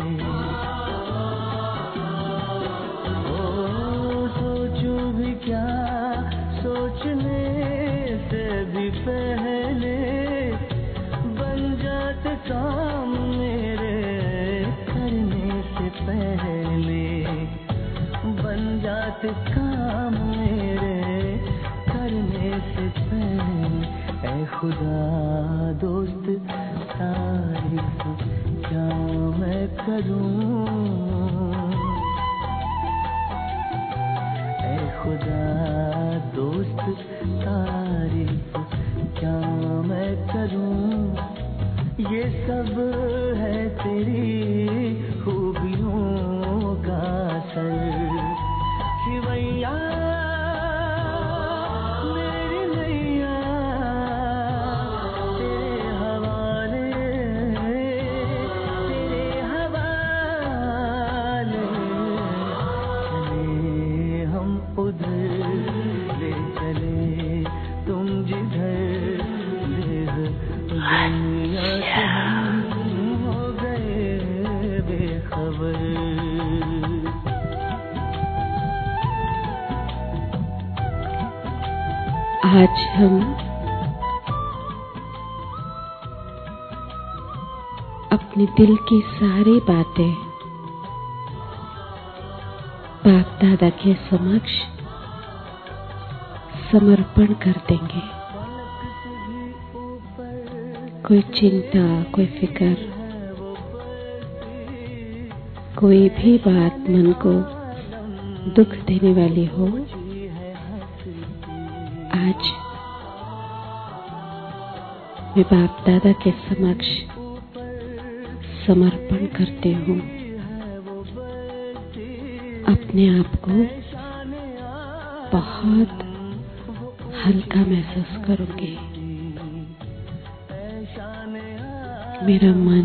ओ सोचूं भी क्या सोचने से भी पहले बन जाते काम मेरे करने से पहले बन जाते काम मेरे करने से पहले ऐ खुदा दोस्त तारीफ क्या मैं करूं ऐ खुदा दोस्त तारीफ क्या मैं करूं ये सब है तेरी खूबियों का असर खिवैया मेरी नैया तेरे हवाले तेरे हवाले चले हम उधर ले चले तुम जिधर देह दुनिया से हम हो गए बेखबर। आज हम अपने दिल की सारी बातें बाप दादा के समक्ष समर्पण कर देंगे। कोई चिंता, कोई फिक्र, कोई भी बात मन को दुख देने वाली हो, आज मैं बाप दादा के समक्ष समर्पण करती हूँ। अपने आप को बहुत हल्का महसूस करूंगी। मेरा मन,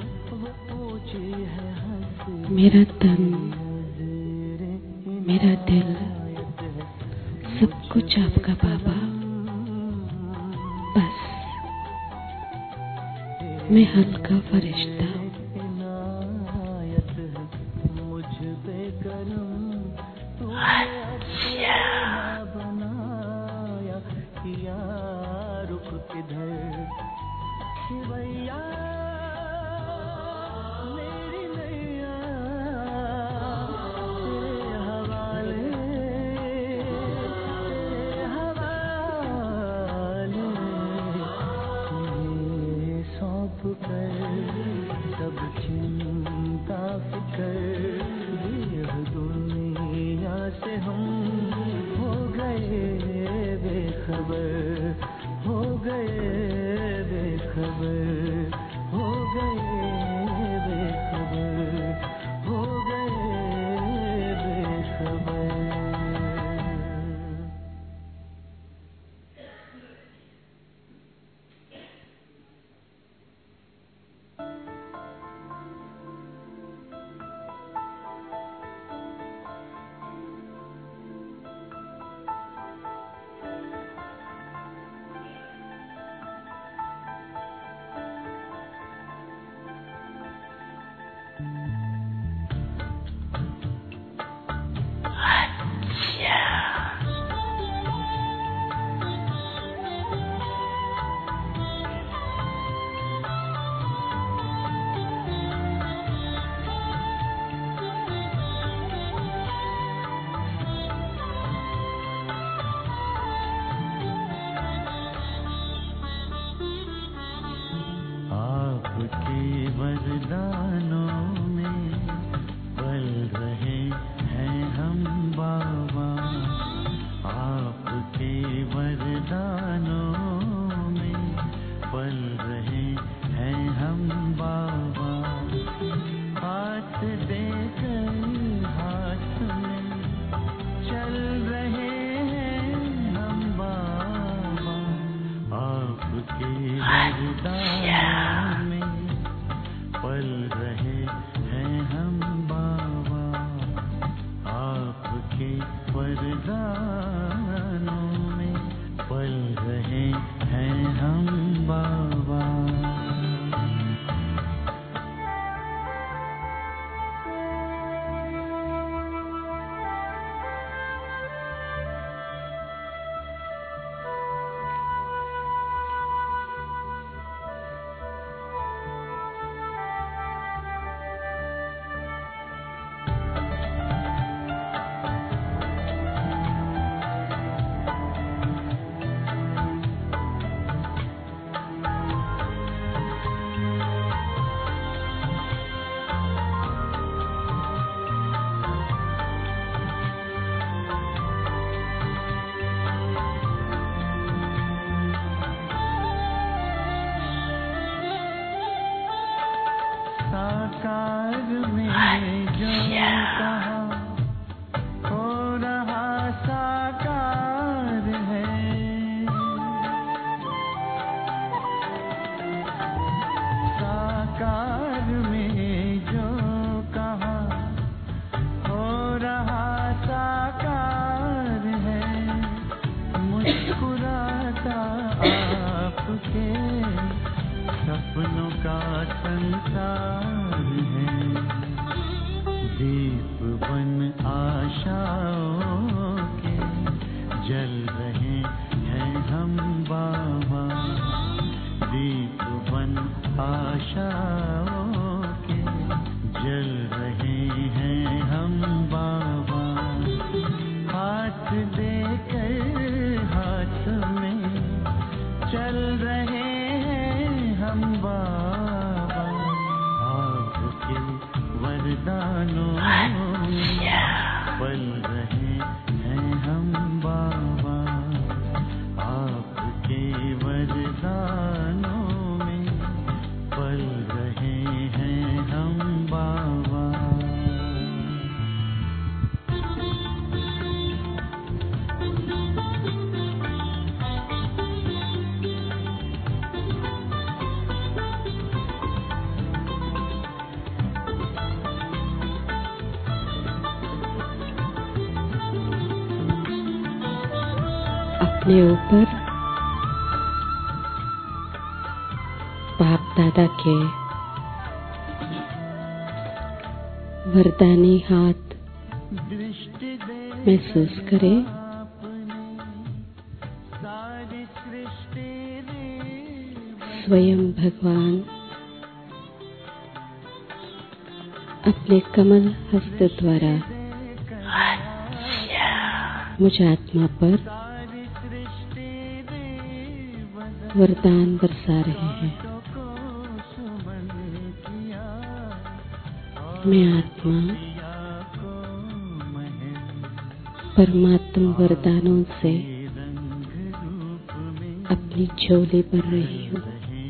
मेरा तन, मेरा दिल, सब कुछ आपका बाबा। बस मैं हल्का फरिश्ता। अपने ऊपर बाप दादा के वरदानी हाथ महसूस करें। स्वयं भगवान अपने कमल हस्त द्वारा मुझ आत्मा पर वरदान बरसा रहे हैं। मैं आत्मा परमात्म वरदानों से अपनी झोली भर रही हूँ।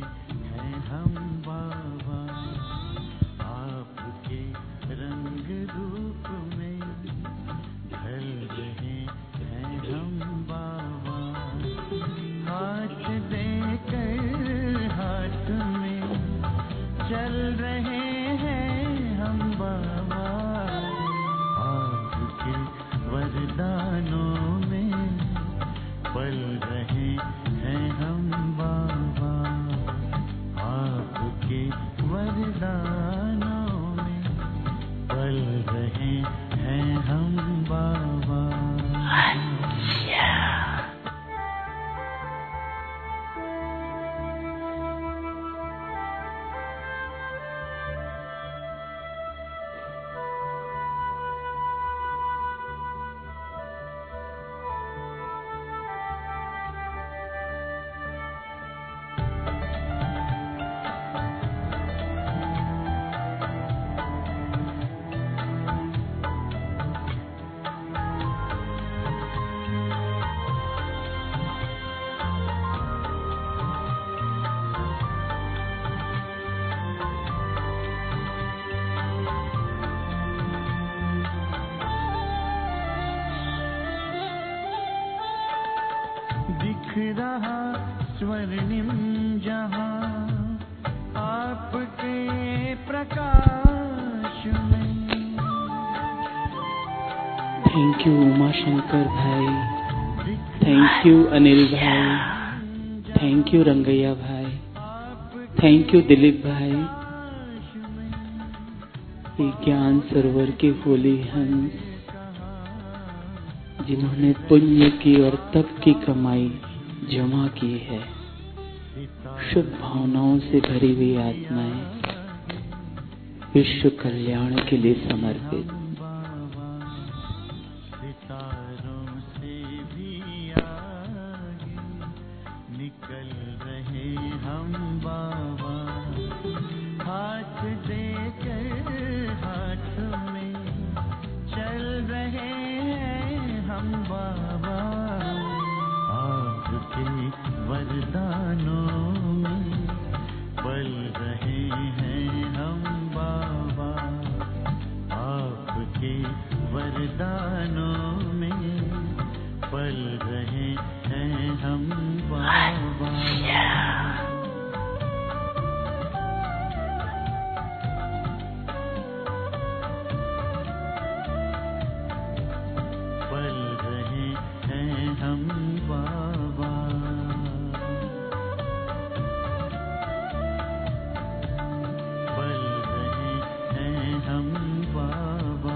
दिख रहा स्वर्णिम जहां आपके प्रकाश में। थैंक यू उमा शंकर भाई, थैंक यू अनिल भाई, थैंक यू रंगैया भाई, थैंक यू दिलीप भाई। ये ज्ञान सरोवर के होली हंस जिन्होंने पुण्य की और तप की कमाई जमा की है, शुभ भावनाओं से भरी हुई आत्माएं विश्व कल्याण के लिए समर्पित। निकल रहे हम बाबा, हाथ देकर हाथ में चल रहे हैं हम बाबा। आपके वरदानों में पल रहे हैं हम बाबा, आपके वरदानों में पल रहे हैं हम बाबा। पल रहे हैं हम बाबा। पल रहे हैं हम बाबा।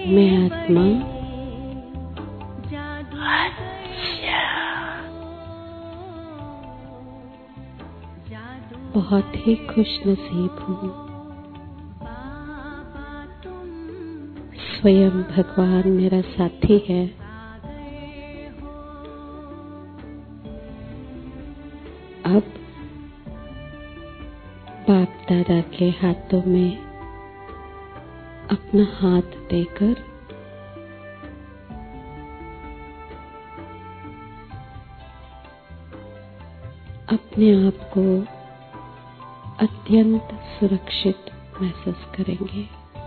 मैं आत्मा बहुत ही खुश नसीब हूँ। स्वयं भगवान मेरा साथी है। अब बाप दादा के हाथों में अपना हाथ देकर अपने आप को अत्यंत सुरक्षित महसूस करेंगे।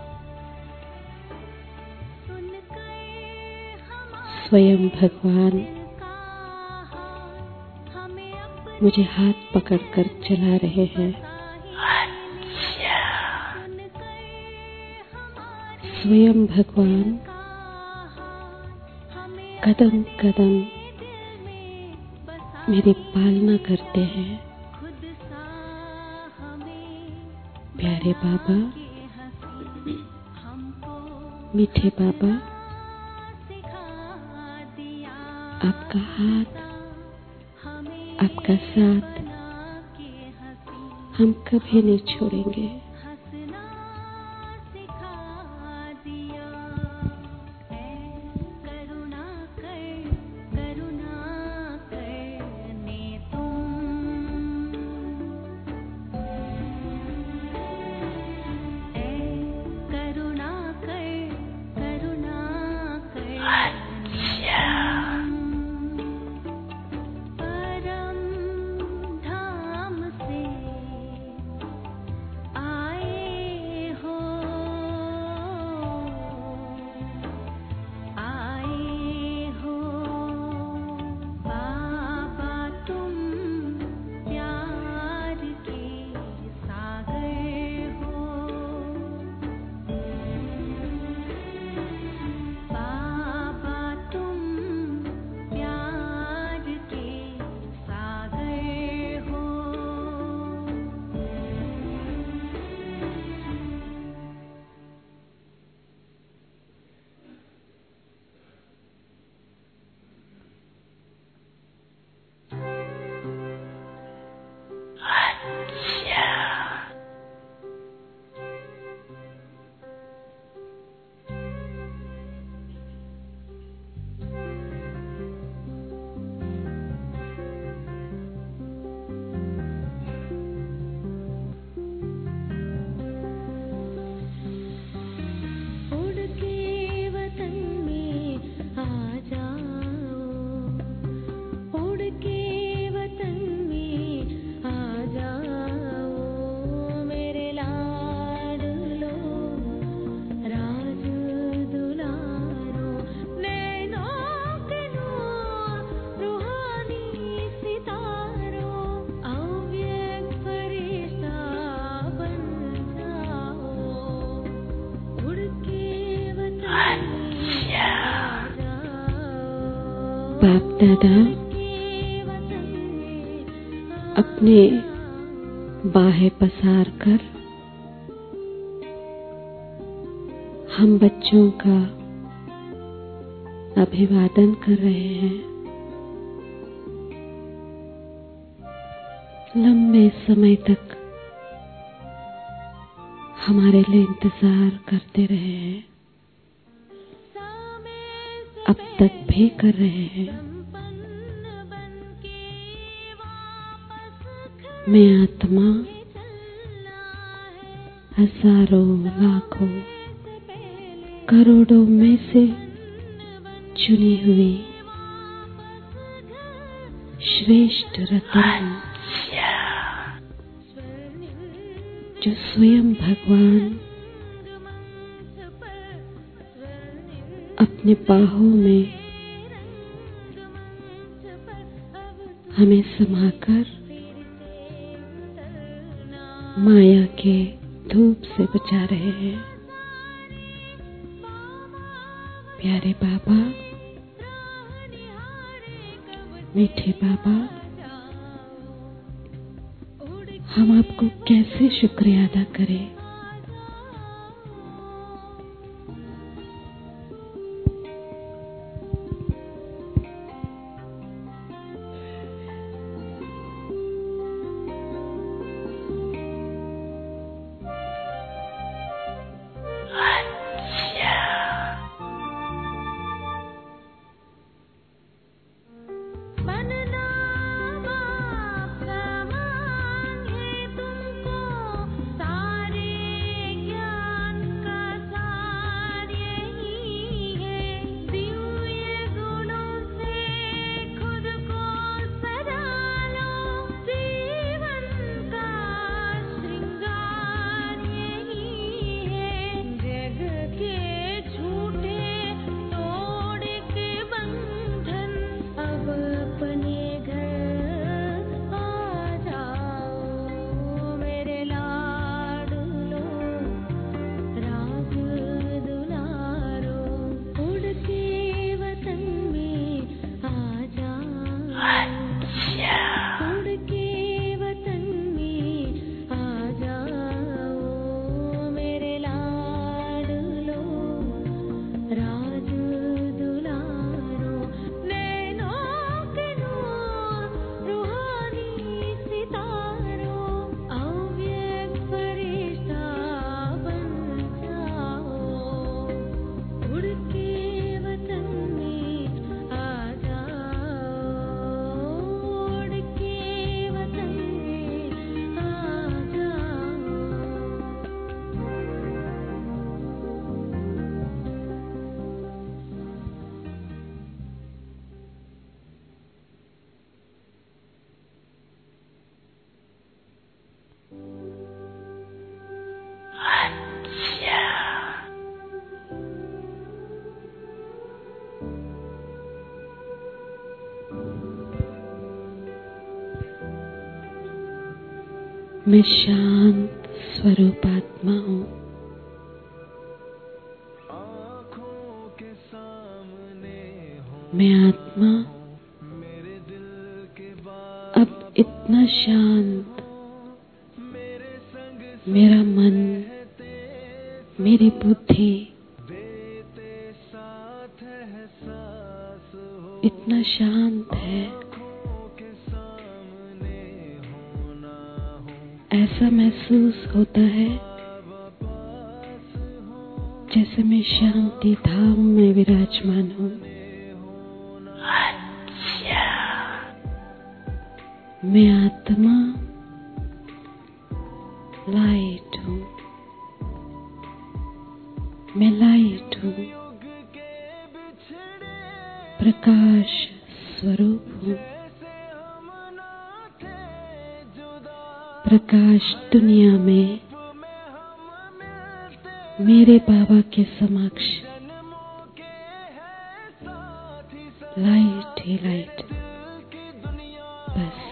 स्वयं भगवान मुझे हाथ पकड़कर चला रहे हैं। स्वयं भगवान कदम कदम मेरी पालना करते हैं। प्यारे बाबा, मीठे बाबा, आपका हाथ, आपका साथ हम कभी नहीं छोड़ेंगे। बाप दादा अपने बाहें पसार कर हम बच्चों का अभिवादन कर रहे हैं। लंबे समय तक हमारे लिए इंतजार करते रहे हैं, अब तक भी कर रहे हैं। मैं आत्मा हजारों लाखों करोड़ों में से चुनी हुई श्रेष्ठ रत्न जो स्वयं भगवान अपने बाहों में हमें समाकर माया के धूप से बचा रहे हैं। प्यारे बाबा, मीठे बाबा, हम आपको कैसे शुक्रिया अदा करें। मैं शांत स्वरूप आत्मा हूँ। मैं आत्मा अब इतना शांत, मेरा मन, मेरी बुद्धि इतना शांत है, ऐसा महसूस होता है जैसे मैं शांति धाम में विराजमान हूँ। मैं आत्मा लाइट हूँ, मैं लाइट हूँ, प्रकाश स्वरूप हूँ। प्रकाश दुनिया में मेरे बाबा के समक्ष लाइट ही लाइट, बस।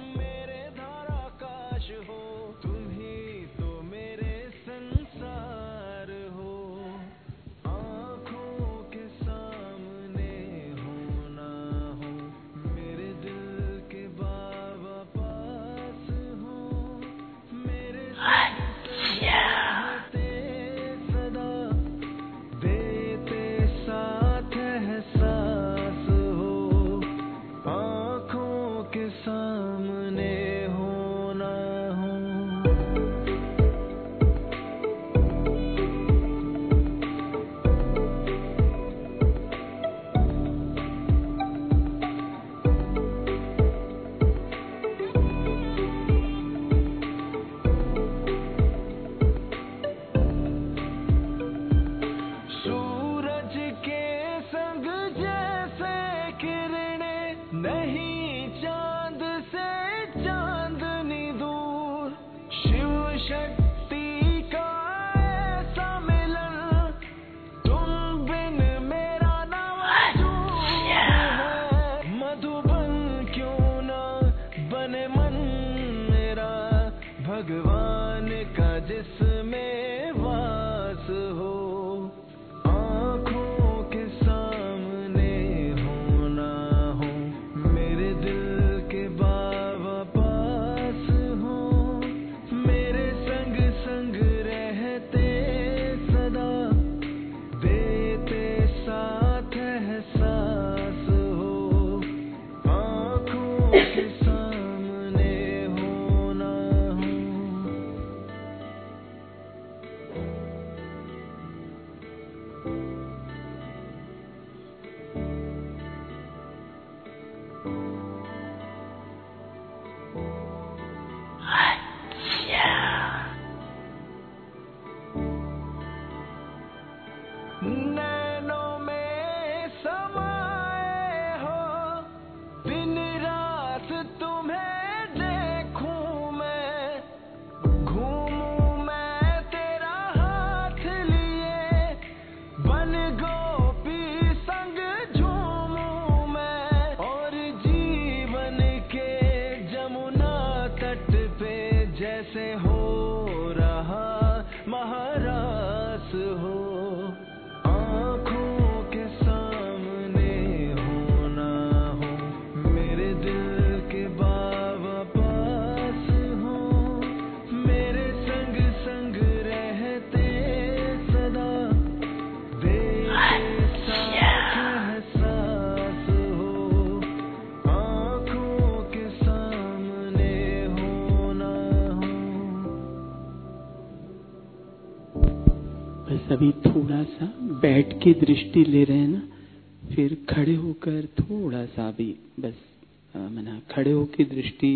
अभी थोड़ा सा बैठ के दृष्टि ले रहे हैं ना, फिर खड़े होकर थोड़ा सा भी बस मना खड़े होके दृष्टि,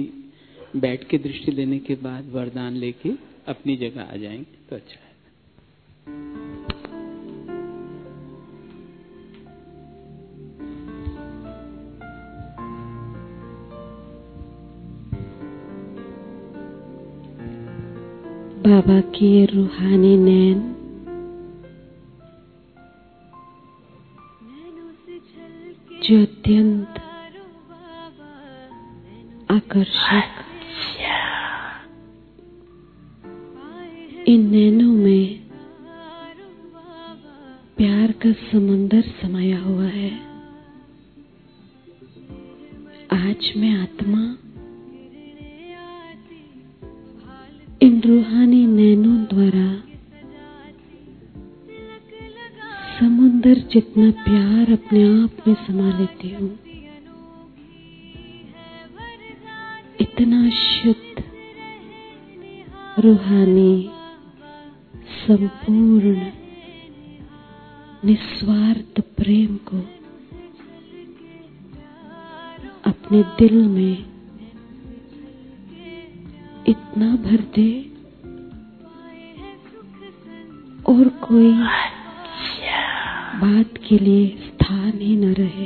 बैठ के दृष्टि लेने के बाद वरदान लेके अपनी जगह आ जाएंगे तो अच्छा है। बाबा की रूहानी नैन जो अत्यंत आकर्षक इन नैनों में प्यार का समंदर समाया हुआ है। आज मैं आत्मा इन रूहानी नैनों द्वारा समुंदर जितना प्यार अपने आप में समा लेती हूँ। इतना शुद्ध, रूहानी, संपूर्ण, निस्वार्थ प्रेम को अपने दिल में इतना भर दे और कोई बात के लिए स्थान ही न रहे।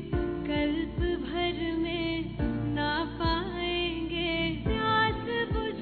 कल्प भर में ना पाएंगे, प्यास बुझ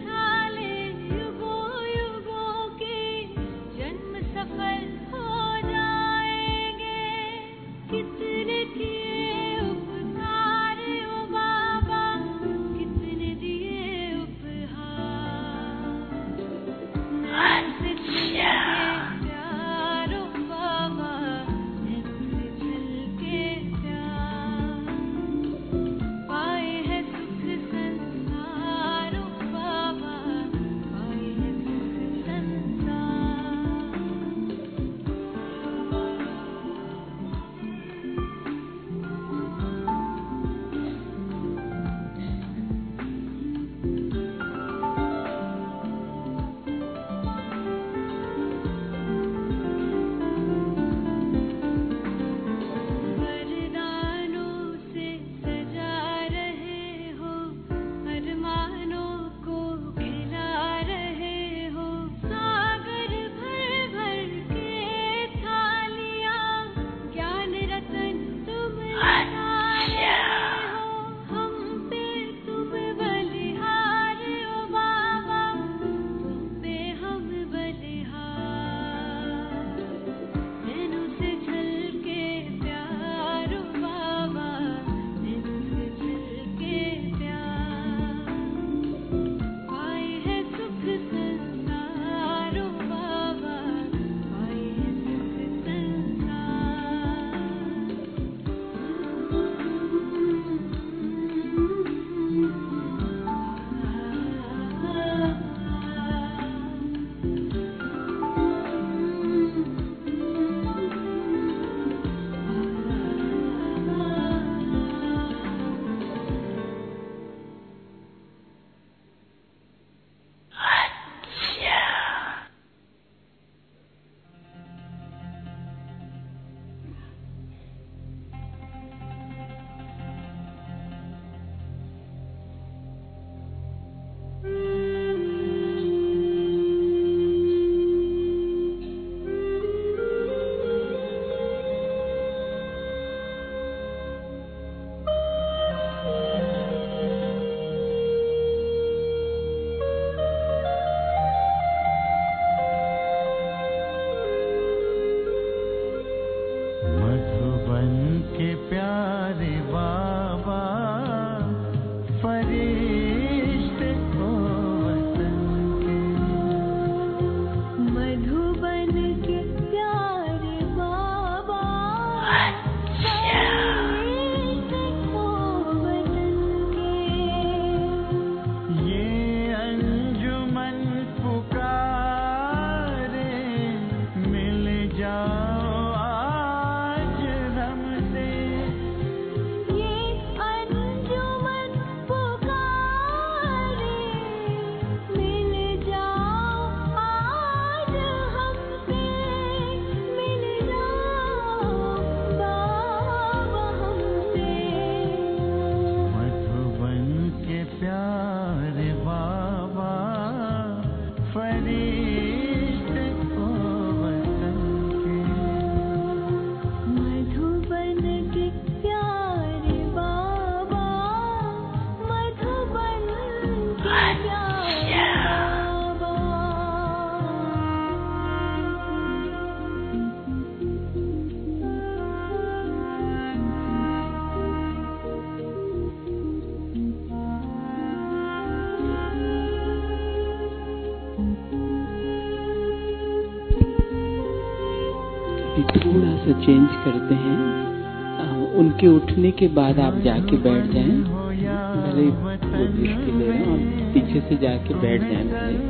थोड़ा सा चेंज करते हैं। उनके उठने के बाद आप जाके बैठ जाएं। भले वो दृष्टि ले रहे हैं, आप पीछे से जाके बैठ जाएं भले।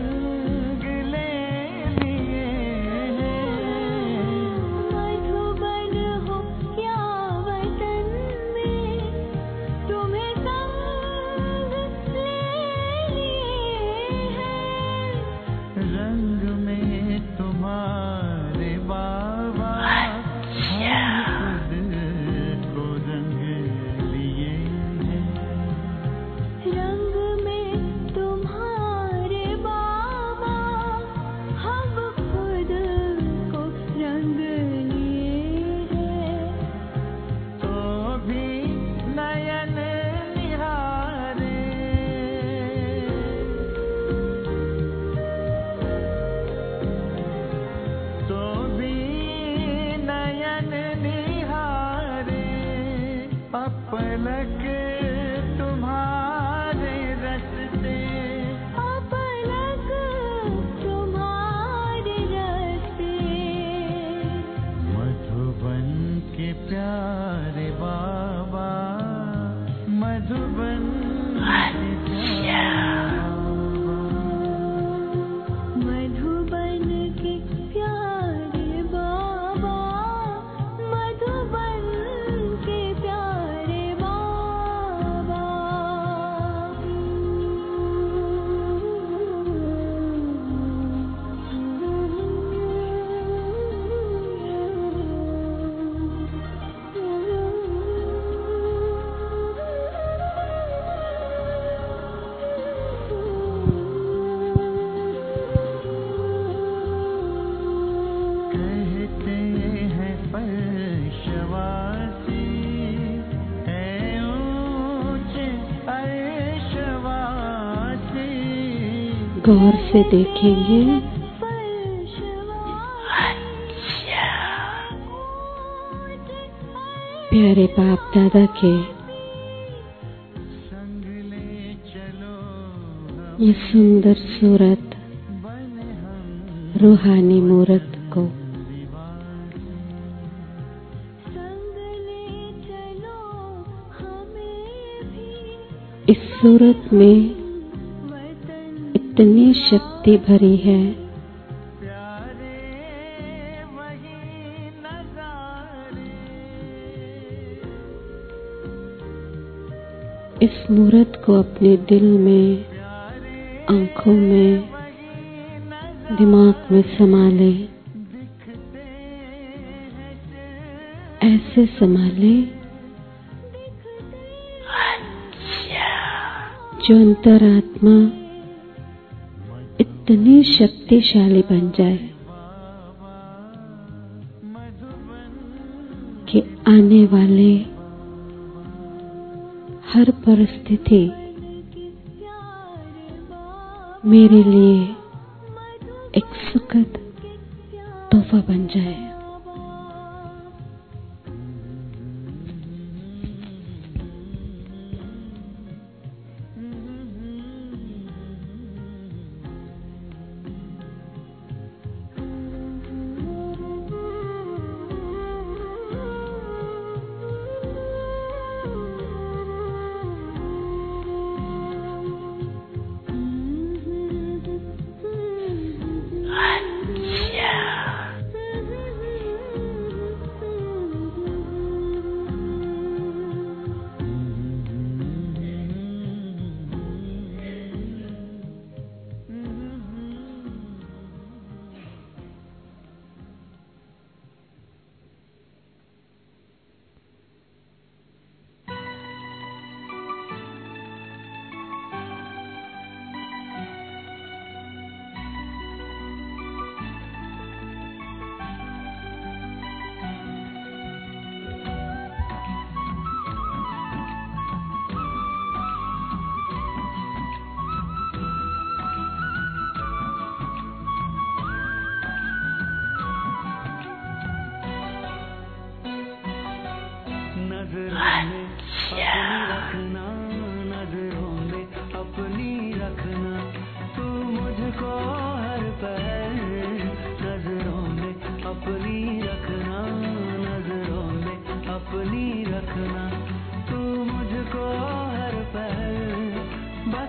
गौर से देखेंगे प्यारे बाप दादा के ये सुंदर सूरत रूहानी मूरत को। इस सूरत में इतनी शक्ति भरी है, इस मूरत को अपने दिल में, आंखों में, दिमाग में संभाले, ऐसे संभाले जो अंतरात्मा इतनी शक्तिशाली बन जाए कि आने वाले हर परिस्थिति मेरे लिए एक सुखद तोहफा बन जाए।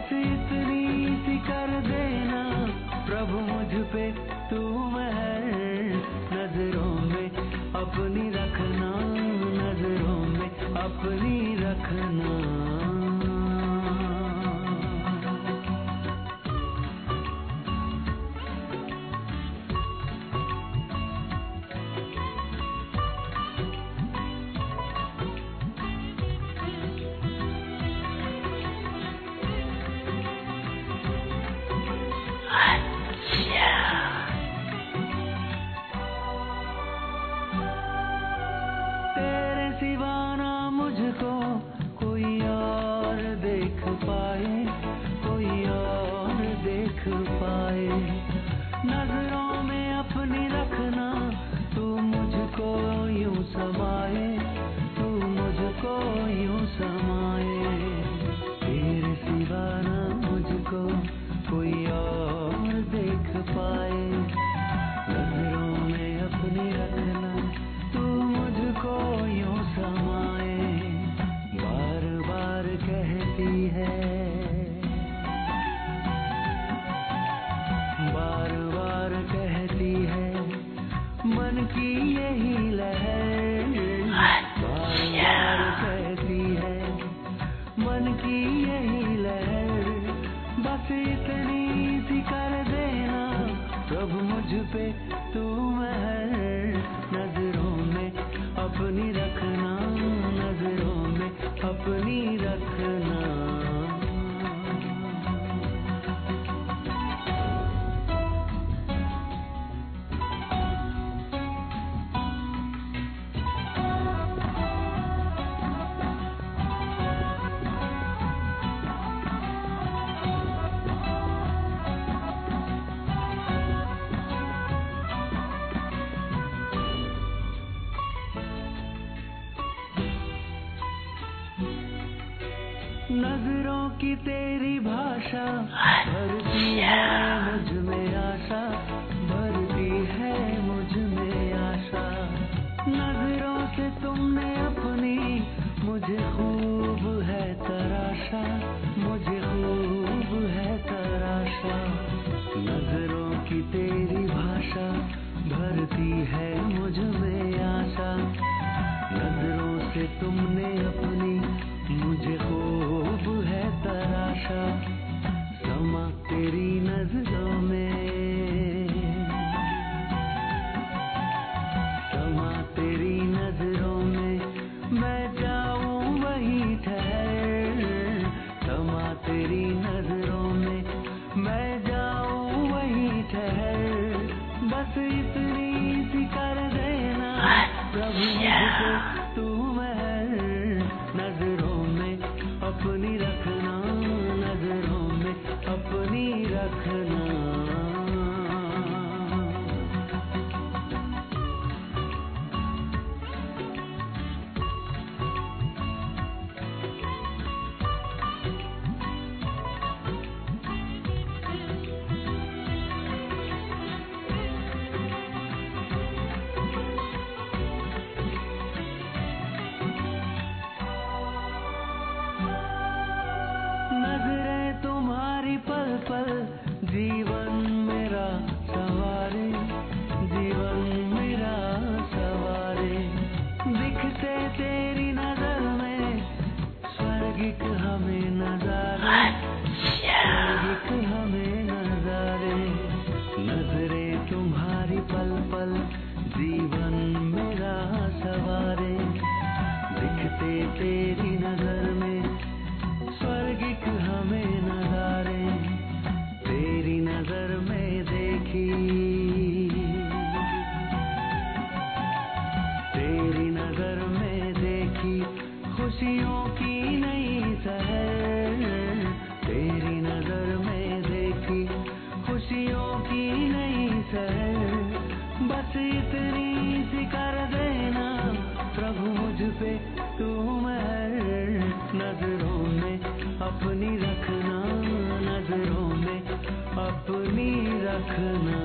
बस इतनी सी कर देना प्रभु मुझ पे तू मेहर, नजरों में अपनी रखना, नजरों में अपनी रखना। तेरे सिवा ना मुझको कोई और देख पाए, कोई और देख पाए। नजरों में अपनी रखना, तू मुझको यूं समाए, तू मुझको यूं समाए। तेरे सिवा ना मुझको कोई और देख पाए, नजरों में अपनी रखना, तू मुझको यूं समाए। बार बार कहती है, बार बार कहती है मन की यही लहर। बार बार कहती है मन की यही लहर। बस इतनी सी कर देना प्रभु मुझ पे तू मेहर, नजरों में अपनी रखना, नजरों में अपनी रखना। नजरों की तेरी भाषा भरती है मुझ में आशा, भरती है मुझ में आशा। नजरों से तुमने अपनी मुझे खूब है तराशा, मुझे खूब है तराशा। नजरों की तेरी भाषा भरती है मुझ में आशा। नजरों से तुमने अपनी मुझे खूब है तराशा। समा तेरी नजरों में, समा तेरी नजरों में, मैं जाऊं वहीं ठहर। समा तेरी नजरों में, मैं जाऊं वहीं ठहर। बस इतनी सी कर देना प्रभु मुझको तू मेहर, नजरों में अपनी रखना, नजरों में अपनी रखना। नजरें तुम्हारी पल पल जीवन मेरा सवारे, जीवन मेरा सवारे। दिखते तेरी नजर में स्वर्गिक हमें नजारे, स्वर्गिक हमें नजारे। नजरें तुम्हारी पल पल जीवन मेरा सवारे। दिखते तेरी नजर में स्वर्गिक हमें नजारे। तेरी नजर में देखी, तेरी नजर में देखी खुशियों की नई सहर। तेरी नजर में देखी खुशियों की नई सहर। बस इतनी सी कर देना प्रभु मुझ पे तू मेहर, नजरों में अपनी रखना, नजरों में अपनी रखना।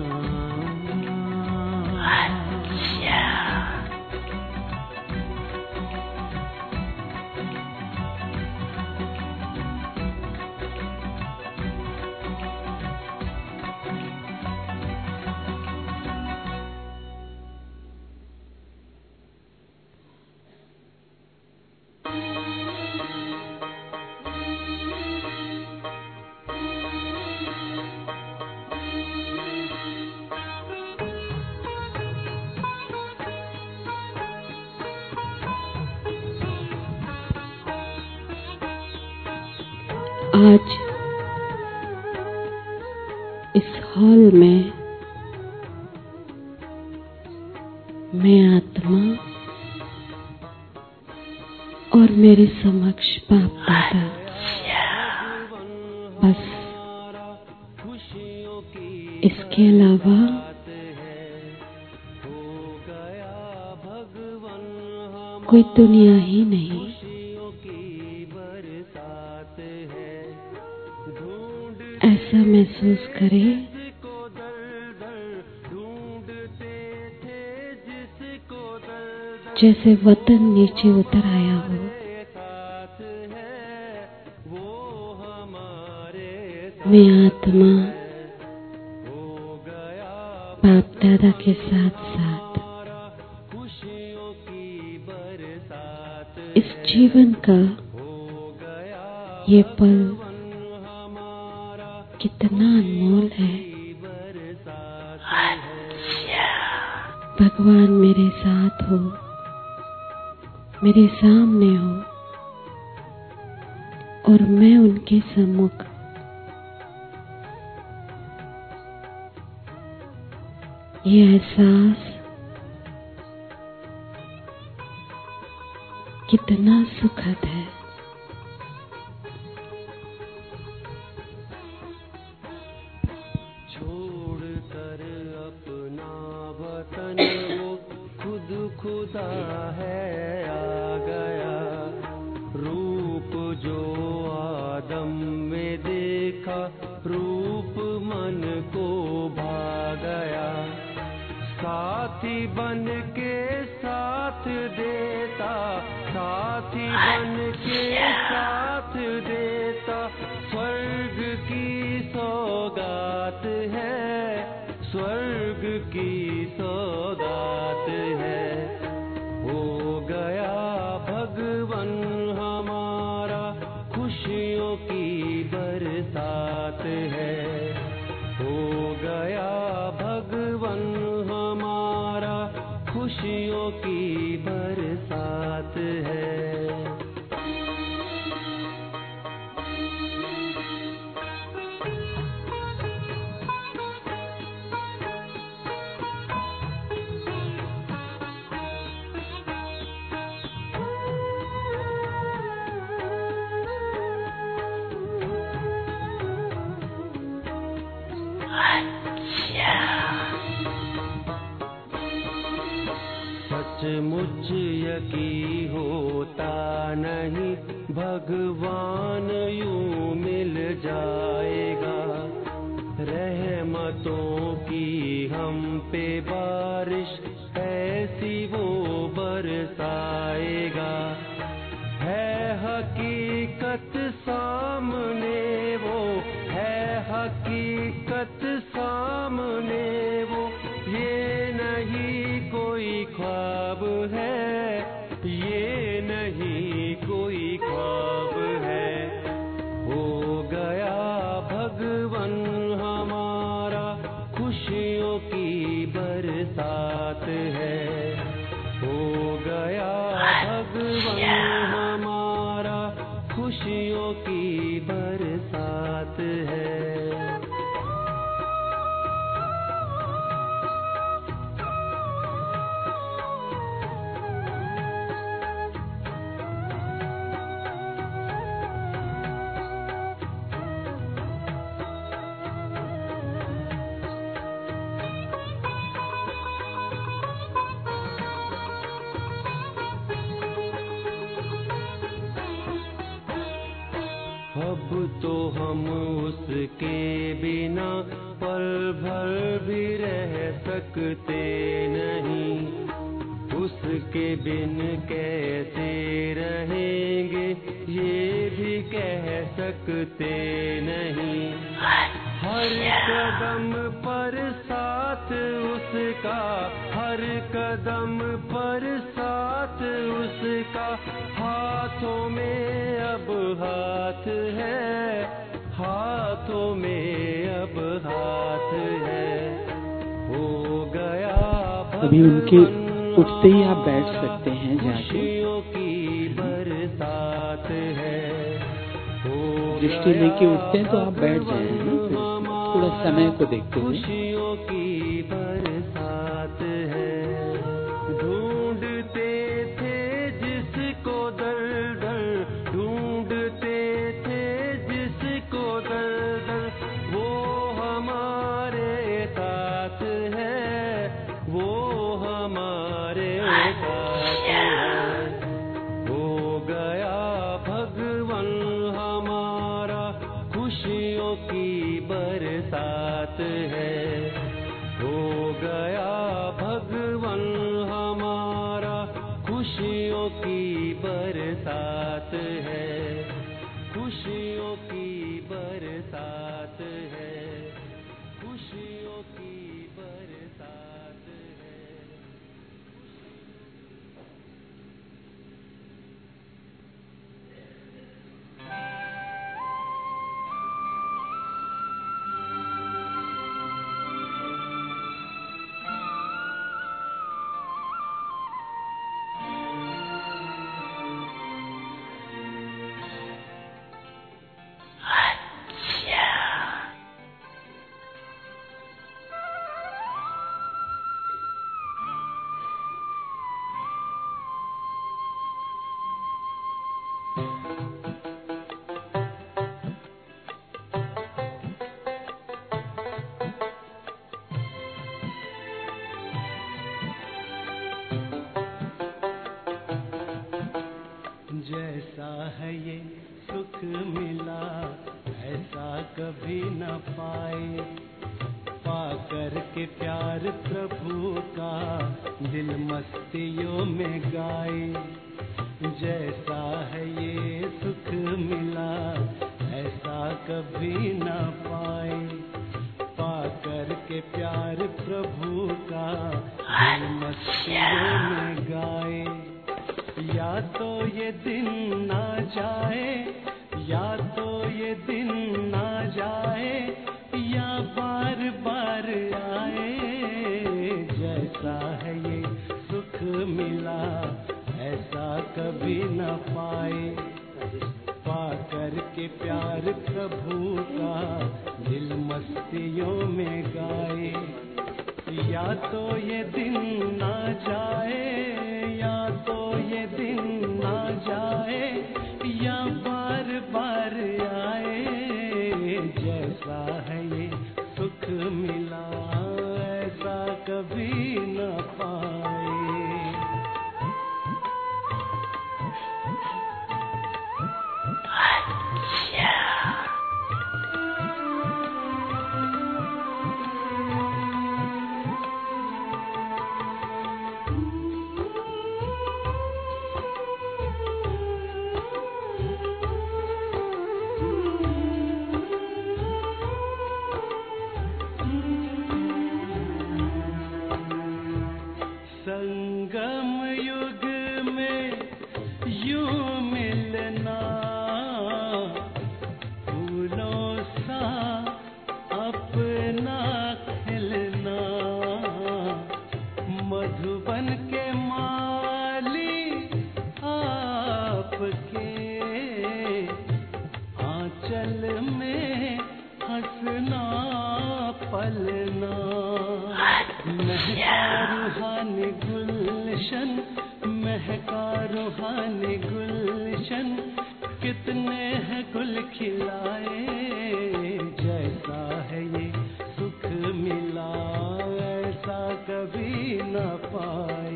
आज इस हॉल में मैं आत्मा और मेरे समक्ष बाप दादा, बस इसके अलावा कोई दुनिया ही नहीं। ऐसा महसूस करें जैसे वतन नीचे उतर आया हो। मैं आत्मा बाप दादा के साथ साथ इस जीवन का ये पल कितना अनमोल है। भगवान मेरे साथ हो, मेरे सामने हो और मैं उनके सम्मुख ये एहसास कितना सुखद है। छोड़कर अपना वतन वो खुद खुदा है आ गया। रूप जो आदम में देखा, रूप मन को भा गया। साथी बन के साथ देता, साथी बन के साथ देता, स्वर्ग की सौगात है, स्वर्ग की सौगात है। हो गया भगवन हमारा, खुशियों की बरसात है। हो गया भगवन हमारा, खुशियों की बरसात है। सचमुच यकीन होता नहीं, भगवान यूं मिल जाएगा। रहमतों की हम पे बारिश ऐसी वो बरसाएगा। है हकीकत सामने वो, है हकीकत सामने वो, ये नहीं कोई ख्वाब है, ये नहीं कोई ख्वाब है। हो गया भगवन हमारा, खुशियों की बरसात है। हो गया भगवन हमारा, खुशियों की बरसात है। अब तो हम उसके बिना पल भर भी रह सकते नहीं। उसके बिन कैसे रहेंगे ये भी कह सकते नहीं। हर कदम पर साथ उसका, हर कदम पर साथ उसका, हाथों में अब हाथ है, हाथों में अब हाथ है। हो गया अभी उनके उठते ही आप बैठ सकते हैं जाके। खुशियों की बरसात है। हो दृष्टि लेके उठते हैं तो आप बैठ जाए, है ना, फिर थोड़ा समय को देखते हुए। खुशियों की बरसात है, ढूंढते थे जिसको दर दर, ढूंढते थे जिसको दर दर, वो हमारे साथ है, वो हमारे साथ है। हो गया भगवन हमारा, खुशियों की बरसात है। हो गया भगवन हमारा, खुशियों की बरसात है, खुशियों की बरसात है, खुशियों की बरसात है। जैसा है ये सुख मिला ऐसा कभी न पाए, पाकर के प्यार प्रभु का दिल मस्तियों में गाए। जैसा है ये सुख मिला ऐसा कभी न पाए, पाकर के प्यार प्रभु का दिल मस्तियों में गाए। या तो ये दिन ना जाए, या तो ये दिन ना जाए, या बार बार आए। जैसा है ये सुख मिला ऐसा कभी न पाए, पाकर के प्यार प्रभु का दिल मस्तियों में गाए। या तो ये दिन ना जाए, या तो ये दिन ना जाए, या बार बार आए। जैसा है ये सुख मिला ऐसा कभी न पाए। संगम युग में यूं मिलना, फूलों सा अपना खिलना, मधुबन के माली आपके आंचल में हंसना पलना। महका रूहानी गुलशन, महका रूहानी गुलशन, कितने हैं गुल खिलाए। जैसा है ये सुख मिला ऐसा कभी न पाए।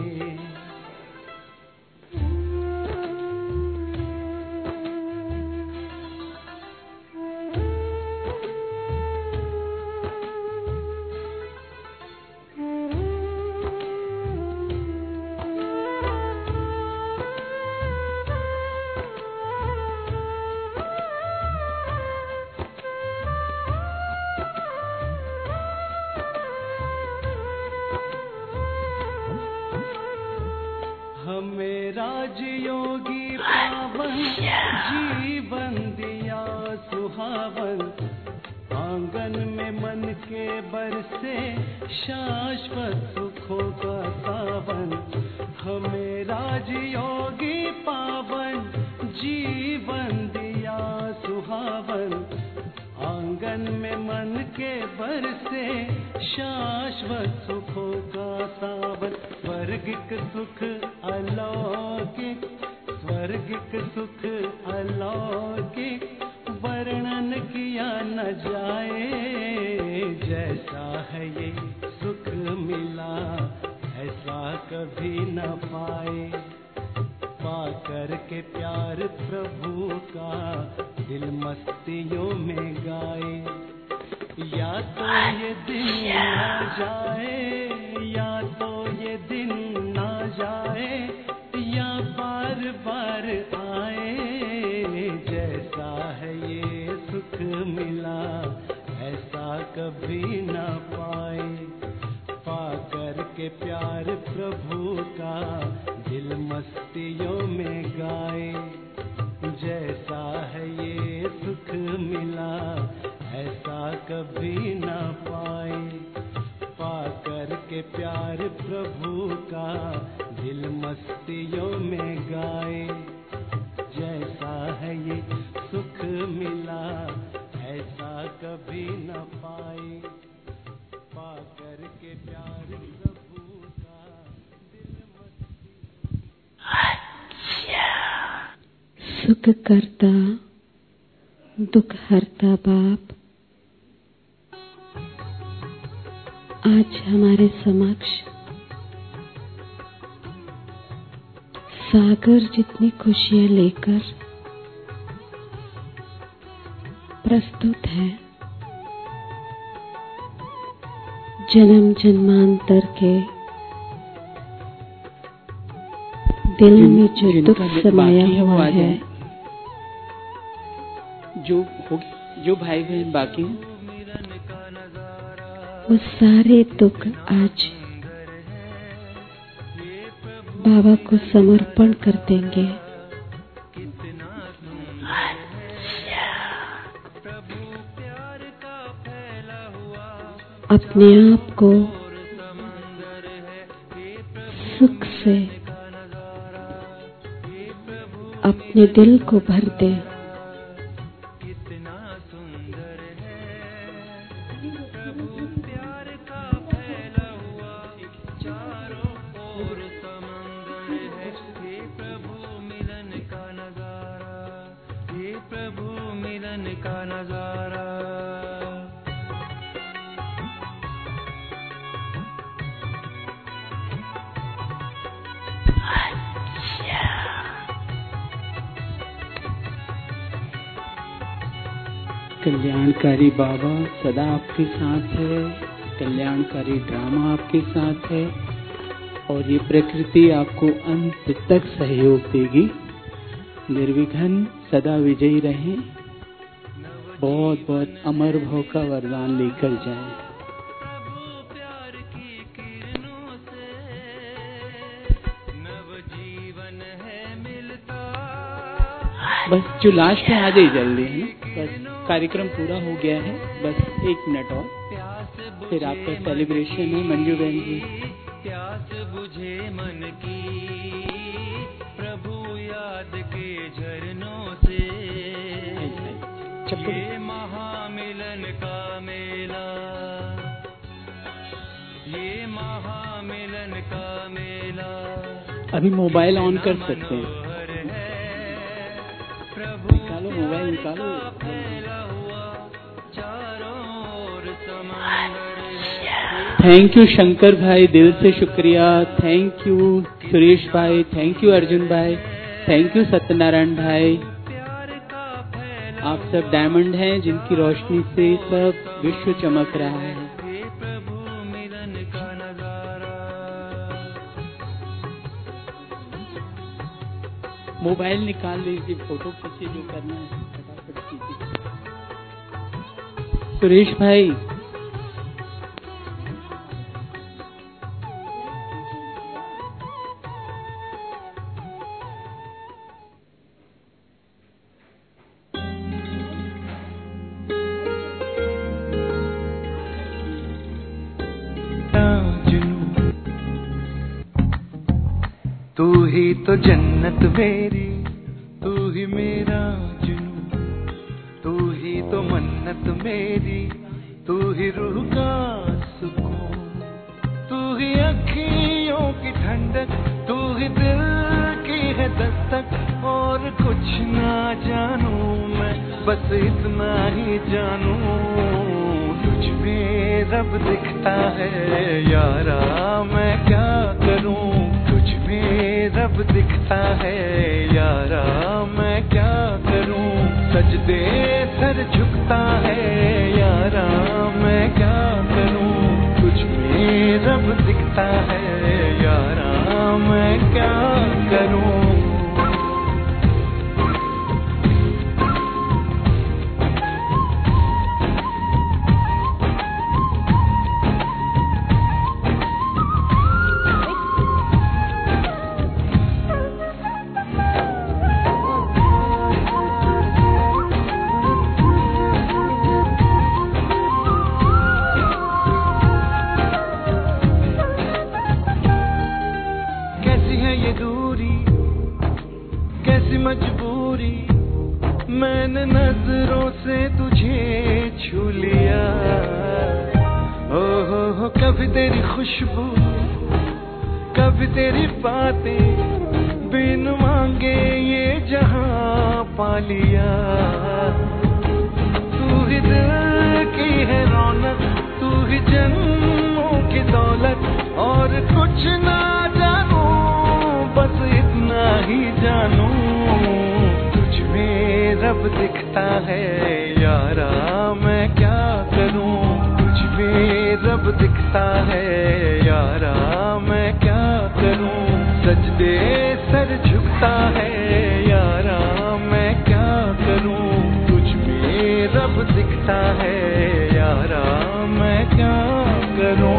हमें राजयोगी पावन जीवन दिया सुहावन, आंगन में मन के बरसे शाश्वत सुखों का सावन। हमें राजयोगी पावन जीवन दिया सुहावन, आंगन में मन के बरसे शाश्वत सुखों का सावन। स्वर्गिक सुख अलौकिक, स्वर्गिक सुख अलौकिक, वर्णन किया न जाए। जैसा है ये सुख मिला ऐसा कभी न पाए। पाकर के प्यार प्रभु का दिल मस्तियों में गाए। या तो ये दिन ना जाए, या तो ये दिन ना जाए, या बार बार आए। जैसा है ये सुख मिला ऐसा कभी ना पाए। पाकर के प्यार प्रभु का दिल मस्तियों में गाए। जैसा है ये सुख मिला ऐसा कभी ना पाए। पाकर के प्यार प्रभु का दिल मस्तियों में गाए। जैसा है ये सुख मिला ऐसा कभी न पाए। पाकर के प्यार प्रभु का दिल मस्ती। सुख करता दुख हरता बाप आज हमारे समक्ष सागर जितनी खुशियां लेकर प्रस्तुत है। जन्म जन्मांतर के दिल में जो दुख समाया हुआ है, जो भाई बहन बाकी हैं, वो सारे दुख आज बाबा को समर्पण कर देंगे। अपने आप को सुख से अपने दिल को भर दे। कल्याणकारी बाबा सदा आपके साथ है, कल्याणकारी ड्रामा आपके साथ है और ये प्रकृति आपको अंत तक सहयोग देगी। निर्विघ्न सदा विजयी रहें, बहुत बहुत अमर भव का वरदान लेकर जाएं। बस जो लास्ट है आ जाइए जल्दी, है ना। बस कार्यक्रम पूरा हो गया है, बस 1 मिनट और फिर आपका सेलिब्रेशन है। मंजू बहन जी, प्यास बुझे मन की प्रभु याद के झरनों से। ये महामिलन का मेला, ये महामिलन का मेला। अभी मोबाइल ऑन कर सकते हैं, निकालो मोबाइल निकालो। थैंक यू शंकर भाई, दिल से शुक्रिया। थैंक यू सुरेश भाई, थैंक यू अर्जुन भाई, थैंक यू सत्यनारायण भाई। आप सब डायमंड हैं जिनकी रोशनी से सब विश्व चमक रहा है। मोबाइल निकाल लीजिए, फोटो खींचिए, जो करना है फटाफट कीजिए। सुरेश भाई, तू ही तो जन्नत मेरी, तू ही तो मन्नत मेरी, तू ही रूह का सुकून, तू ही अखियों की ठंडक, तू ही दिल की है दस्तक। और कुछ ना जानूं मैं, बस इतना ही जानूं, तुझ में रब दिखता है यारा, मैं क्या करूं। तुझ में रब दिखता है यारा, मैं क्या करूं। सजदे सर झुकता है यारा, मैं क्या करूं। तुझ में रब दिखता है यारा, मैं क्या करूं। मजबूरी, मैंने नजरों से तुझे छू लिया। हो कभी तेरी खुशबू, कभी तेरी बातें, बिन मांगे ये जहां पा लिया। तू ही दिल की है रौनक, तू ही जन्मों की दौलत। और कुछ ना जानूं, बस इतना ही जानूं, रब दिखता है यारा, मैं क्या करूं। तुझ में रब दिखता है यारा, मैं क्या करूं। सजदे सर झुकता है यारा, मैं क्या करूं। तुझ में रब दिखता है यारा, मैं क्या करूं।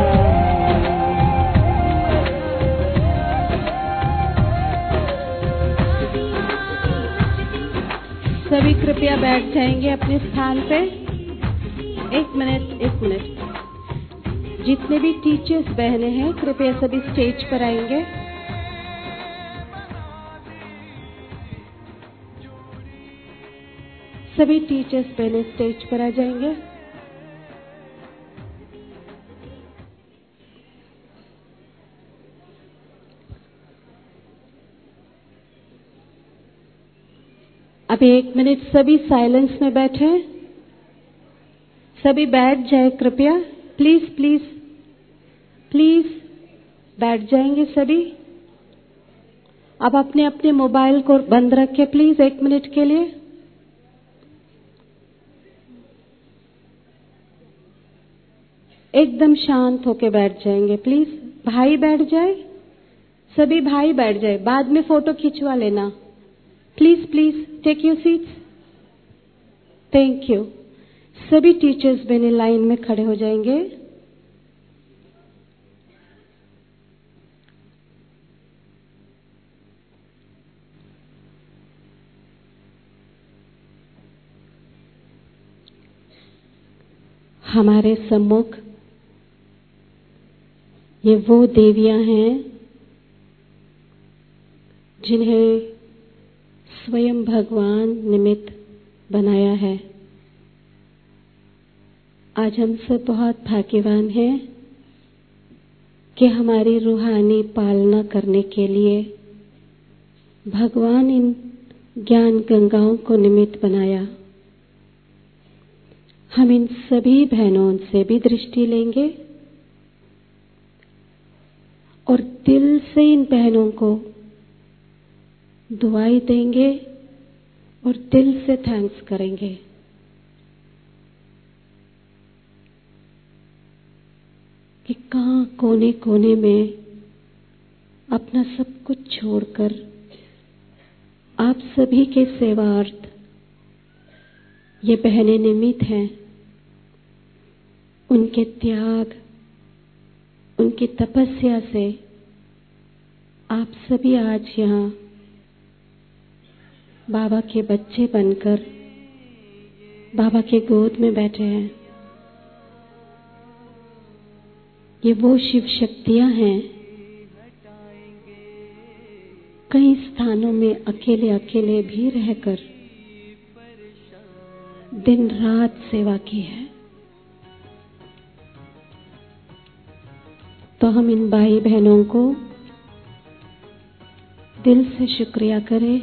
सभी कृपया बैठ जाएंगे अपने स्थान पे। एक मिनट। जितने भी टीचर्स बहने हैं कृपया सभी स्टेज पर आएंगे। सभी टीचर्स बहने स्टेज पर आ जाएंगे। अभी 1 मिनट सभी साइलेंस में बैठे, सभी बैठ जाए कृपया। प्लीज बैठ जाएंगे सभी। अब अपने अपने मोबाइल को बंद रखें प्लीज 1 मिनट के लिए। एकदम शांत होके बैठ जाएंगे प्लीज। भाई बैठ जाए, सभी भाई बैठ जाए, बाद में फोटो खिंचवा लेना। Please take your seats. Thank you. सभी टीचर्स बने लाइन में खड़े हो जाएंगे। हमारे सम्मुख ये वो देवियां हैं जिन्हें स्वयं भगवान निमित्त बनाया है। आज हम सब बहुत भाग्यवान हैं कि हमारी रूहानी पालना करने के लिए भगवान इन ज्ञान गंगाओं को निमित्त बनाया। हम इन सभी बहनों से भी दृष्टि लेंगे और दिल से इन बहनों को दुआएं देंगे और दिल से थैंक्स करेंगे। कि कहां कोने कोने में अपना सब कुछ छोड़कर आप सभी के सेवार्थ ये बहनें निमित्त हैं। उनके त्याग, उनकी तपस्या से आप सभी आज यहाँ बाबा के बच्चे बनकर बाबा के गोद में बैठे हैं। ये वो शिव शक्तियां हैं। कई स्थानों में अकेले अकेले भी रहकर दिन रात सेवा की है, तो हम इन भाई बहनों को दिल से शुक्रिया करें।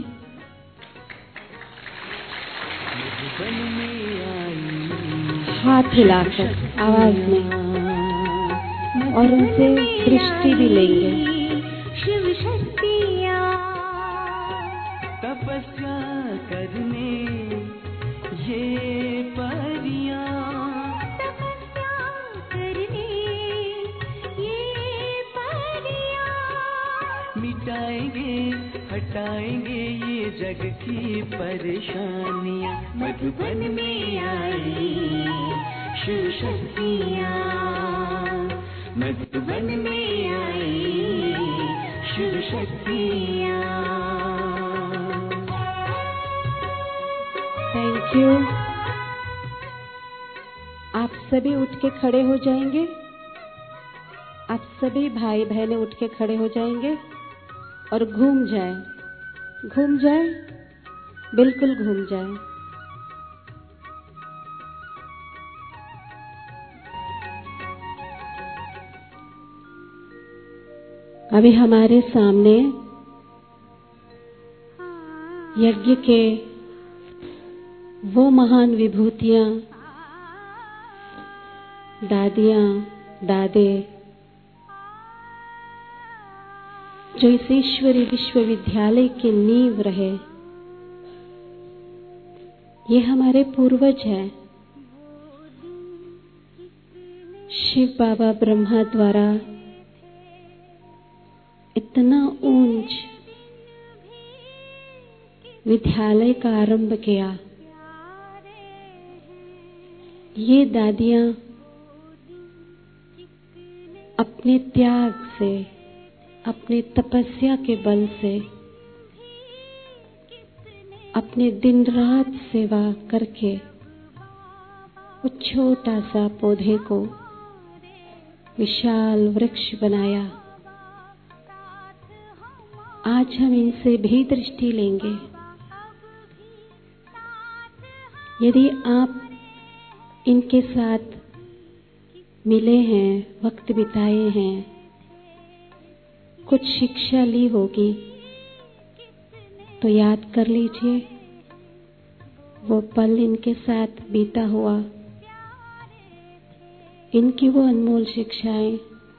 हाथ हिलाकर आवाज में, और उनसे दृष्टि भी लेंगे। शिव शक्तियाँ तपस्या करने ये परियां, तपस्या करने ये परियां, मिटाएंगे हटाएंगे ये जग की परेशानियां। मधुबन में आई शिव शक्तियाँ, मधुबन में आई शिव शक्तियाँ। Thank you. आप सभी उठ के खड़े हो जाएंगे। आप सभी भाई बहनें उठ के खड़े हो जाएंगे और घूम जाए, घूम जाए, बिल्कुल घूम जाए। अभी हमारे सामने यज्ञ के वो महान विभूतियां, दादियां, दादे, जो इस ईश्वरी विश्वविद्यालय की नींव रहे, ये हमारे पूर्वज हैं। शिव बाबा ब्रह्मा द्वारा इतना ऊंच विद्यालय का आरंभ किया। ये दादियां अपने त्याग से, अपने तपस्या के बल से, अपने दिन रात सेवा करके उस छोटा सा पौधे को विशाल वृक्ष बनाया। आज हम इनसे भी दृष्टि लेंगे। यदि आप इनके साथ मिले हैं, वक्त बिताए हैं, कुछ शिक्षा ली होगी, तो याद कर लीजिए वो पल इनके साथ बीता हुआ, इनकी वो अनमोल शिक्षाएं।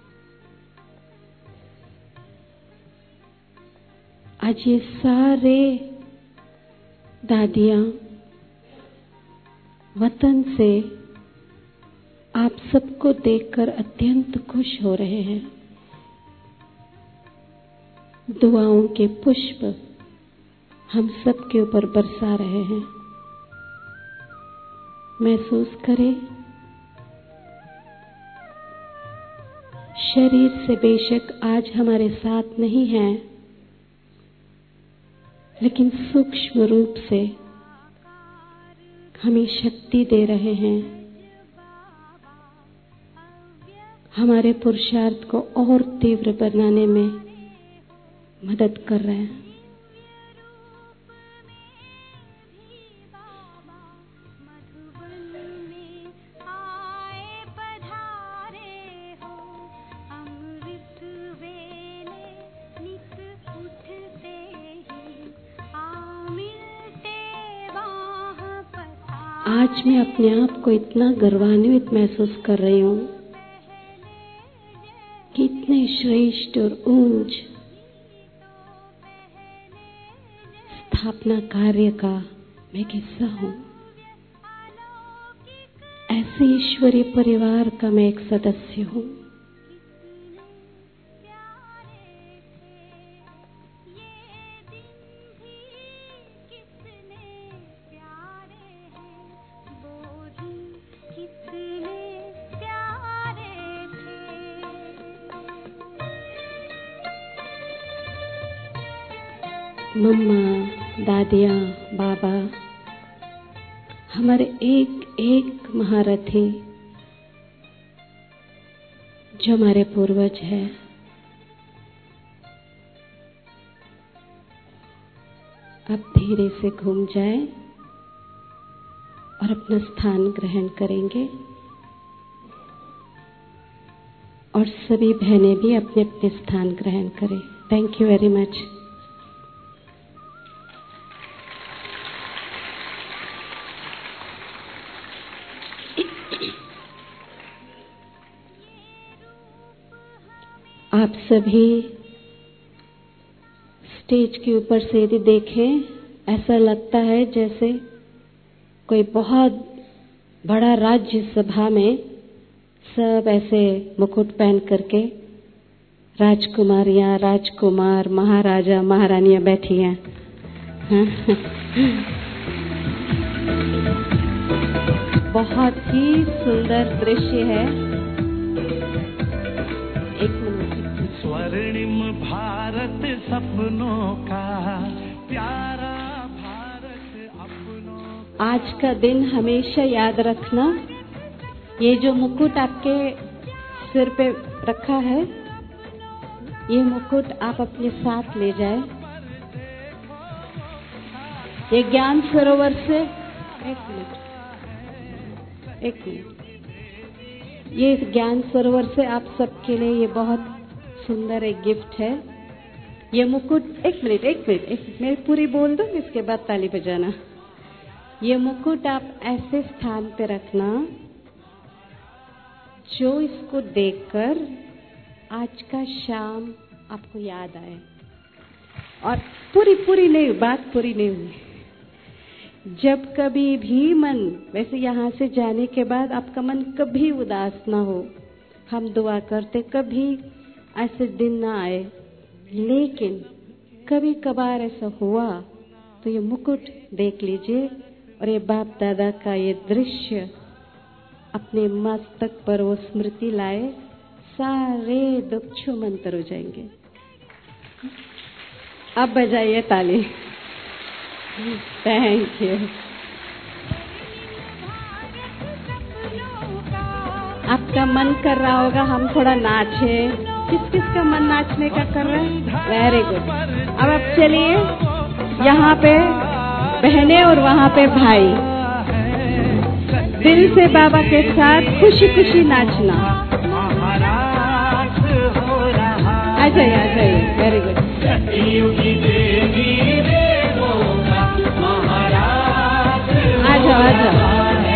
आज ये सारे दादियां वतन से आप सबको देखकर अत्यंत खुश हो रहे हैं। दुआओं के पुष्प हम सबके ऊपर बरसा रहे हैं। महसूस करें, शरीर से बेशक आज हमारे साथ नहीं है, लेकिन सूक्ष्म रूप से हमें शक्ति दे रहे हैं, हमारे पुरुषार्थ को और तीव्र बनाने में मदद कर रहे हैं। आज मैं अपने आप को इतना गर्वान्वित महसूस कर रही हूँ कि इतने श्रेष्ठ और ऊंच स्थापना कार्य का मैं हिस्सा हूँ। ऐसे ईश्वरीय परिवार का मैं एक सदस्य हूँ। मम्मा, दादियाँ, बाबा, हमारे एक एक महारथी जो हमारे पूर्वज हैं, अब धीरे से घूम जाए और अपना स्थान ग्रहण करेंगे। और सभी बहनें भी अपने अपने स्थान ग्रहण करें। Thank you very much. आप सभी स्टेज के ऊपर से यदि देखें, ऐसा लगता है जैसे कोई बहुत बड़ा राज्यसभा में सब ऐसे मुकुट पहन करके राजकुमारियां, राजकुमार, महाराजा, महारानियां बैठी हैं। बहुत ही सुंदर दृश्य है। एक मिनट। स्वर्णिम भारत सपनों का, प्यारा भारत अपनों। आज का दिन हमेशा याद रखना, ये जो मुकुट आपके सिर पे रखा है, ये मुकुट आप अपने साथ ले जाए। ये ज्ञान सरोवर से एक मिनट, ये ज्ञान सरोवर से आप सबके लिए ये बहुत सुंदर एक गिफ्ट है। ये मुकुट, एक मिनट, मैं पूरी बोल दूं, इसके बाद ताली बजाना। ये मुकुट आप ऐसे स्थान पे रखना जो इसको देखकर आज का शाम आपको याद आए। और पूरी नहीं, बात पूरी नहीं हुई। जब कभी भी मन, वैसे यहाँ से जाने के बाद आपका मन कभी उदास ना हो, हम दुआ करते कभी ऐसे दिन ना आए, लेकिन कभी कभार ऐसा हुआ तो ये मुकुट देख लीजिए और ये बाप दादा का ये दृश्य अपने मस्तक पर वो स्मृति लाए, सारे दुख छूमंतर हो जाएंगे। अब बजाइए ताली। Thank you. आपका मन कर रहा होगा हम थोड़ा नाचे। किस का मन नाचने का कर रहा है? Very good. अब आप चलिए, यहाँ पे बहनें और वहाँ पे भाई, दिल से बाबा के साथ खुशी खुशी नाचना। आ जाइए। Very good. आ जाओ।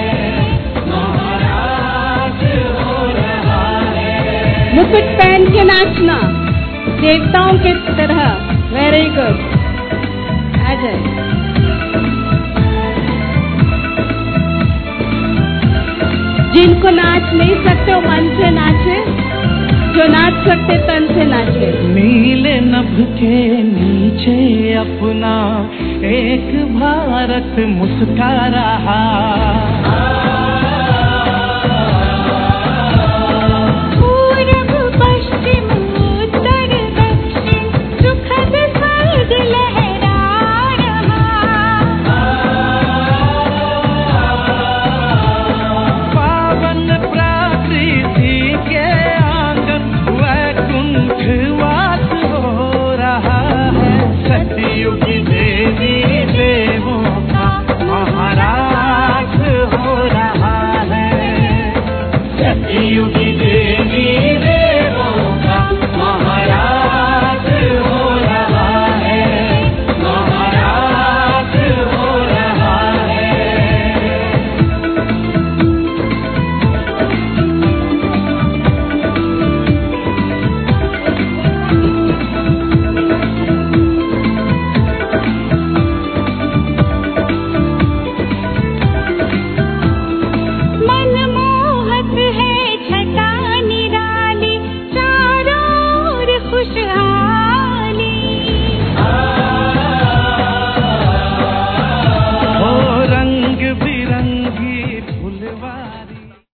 मुकुट पहन के नाचना देवताओं के तरह। Very good. आ जाए। जिनको नाच नहीं सकते वो मन से नाचे, जो नाच सकते तन से नाचे। नीले नभ के नीचे अपना एक भारत मुस्कुरा रहा।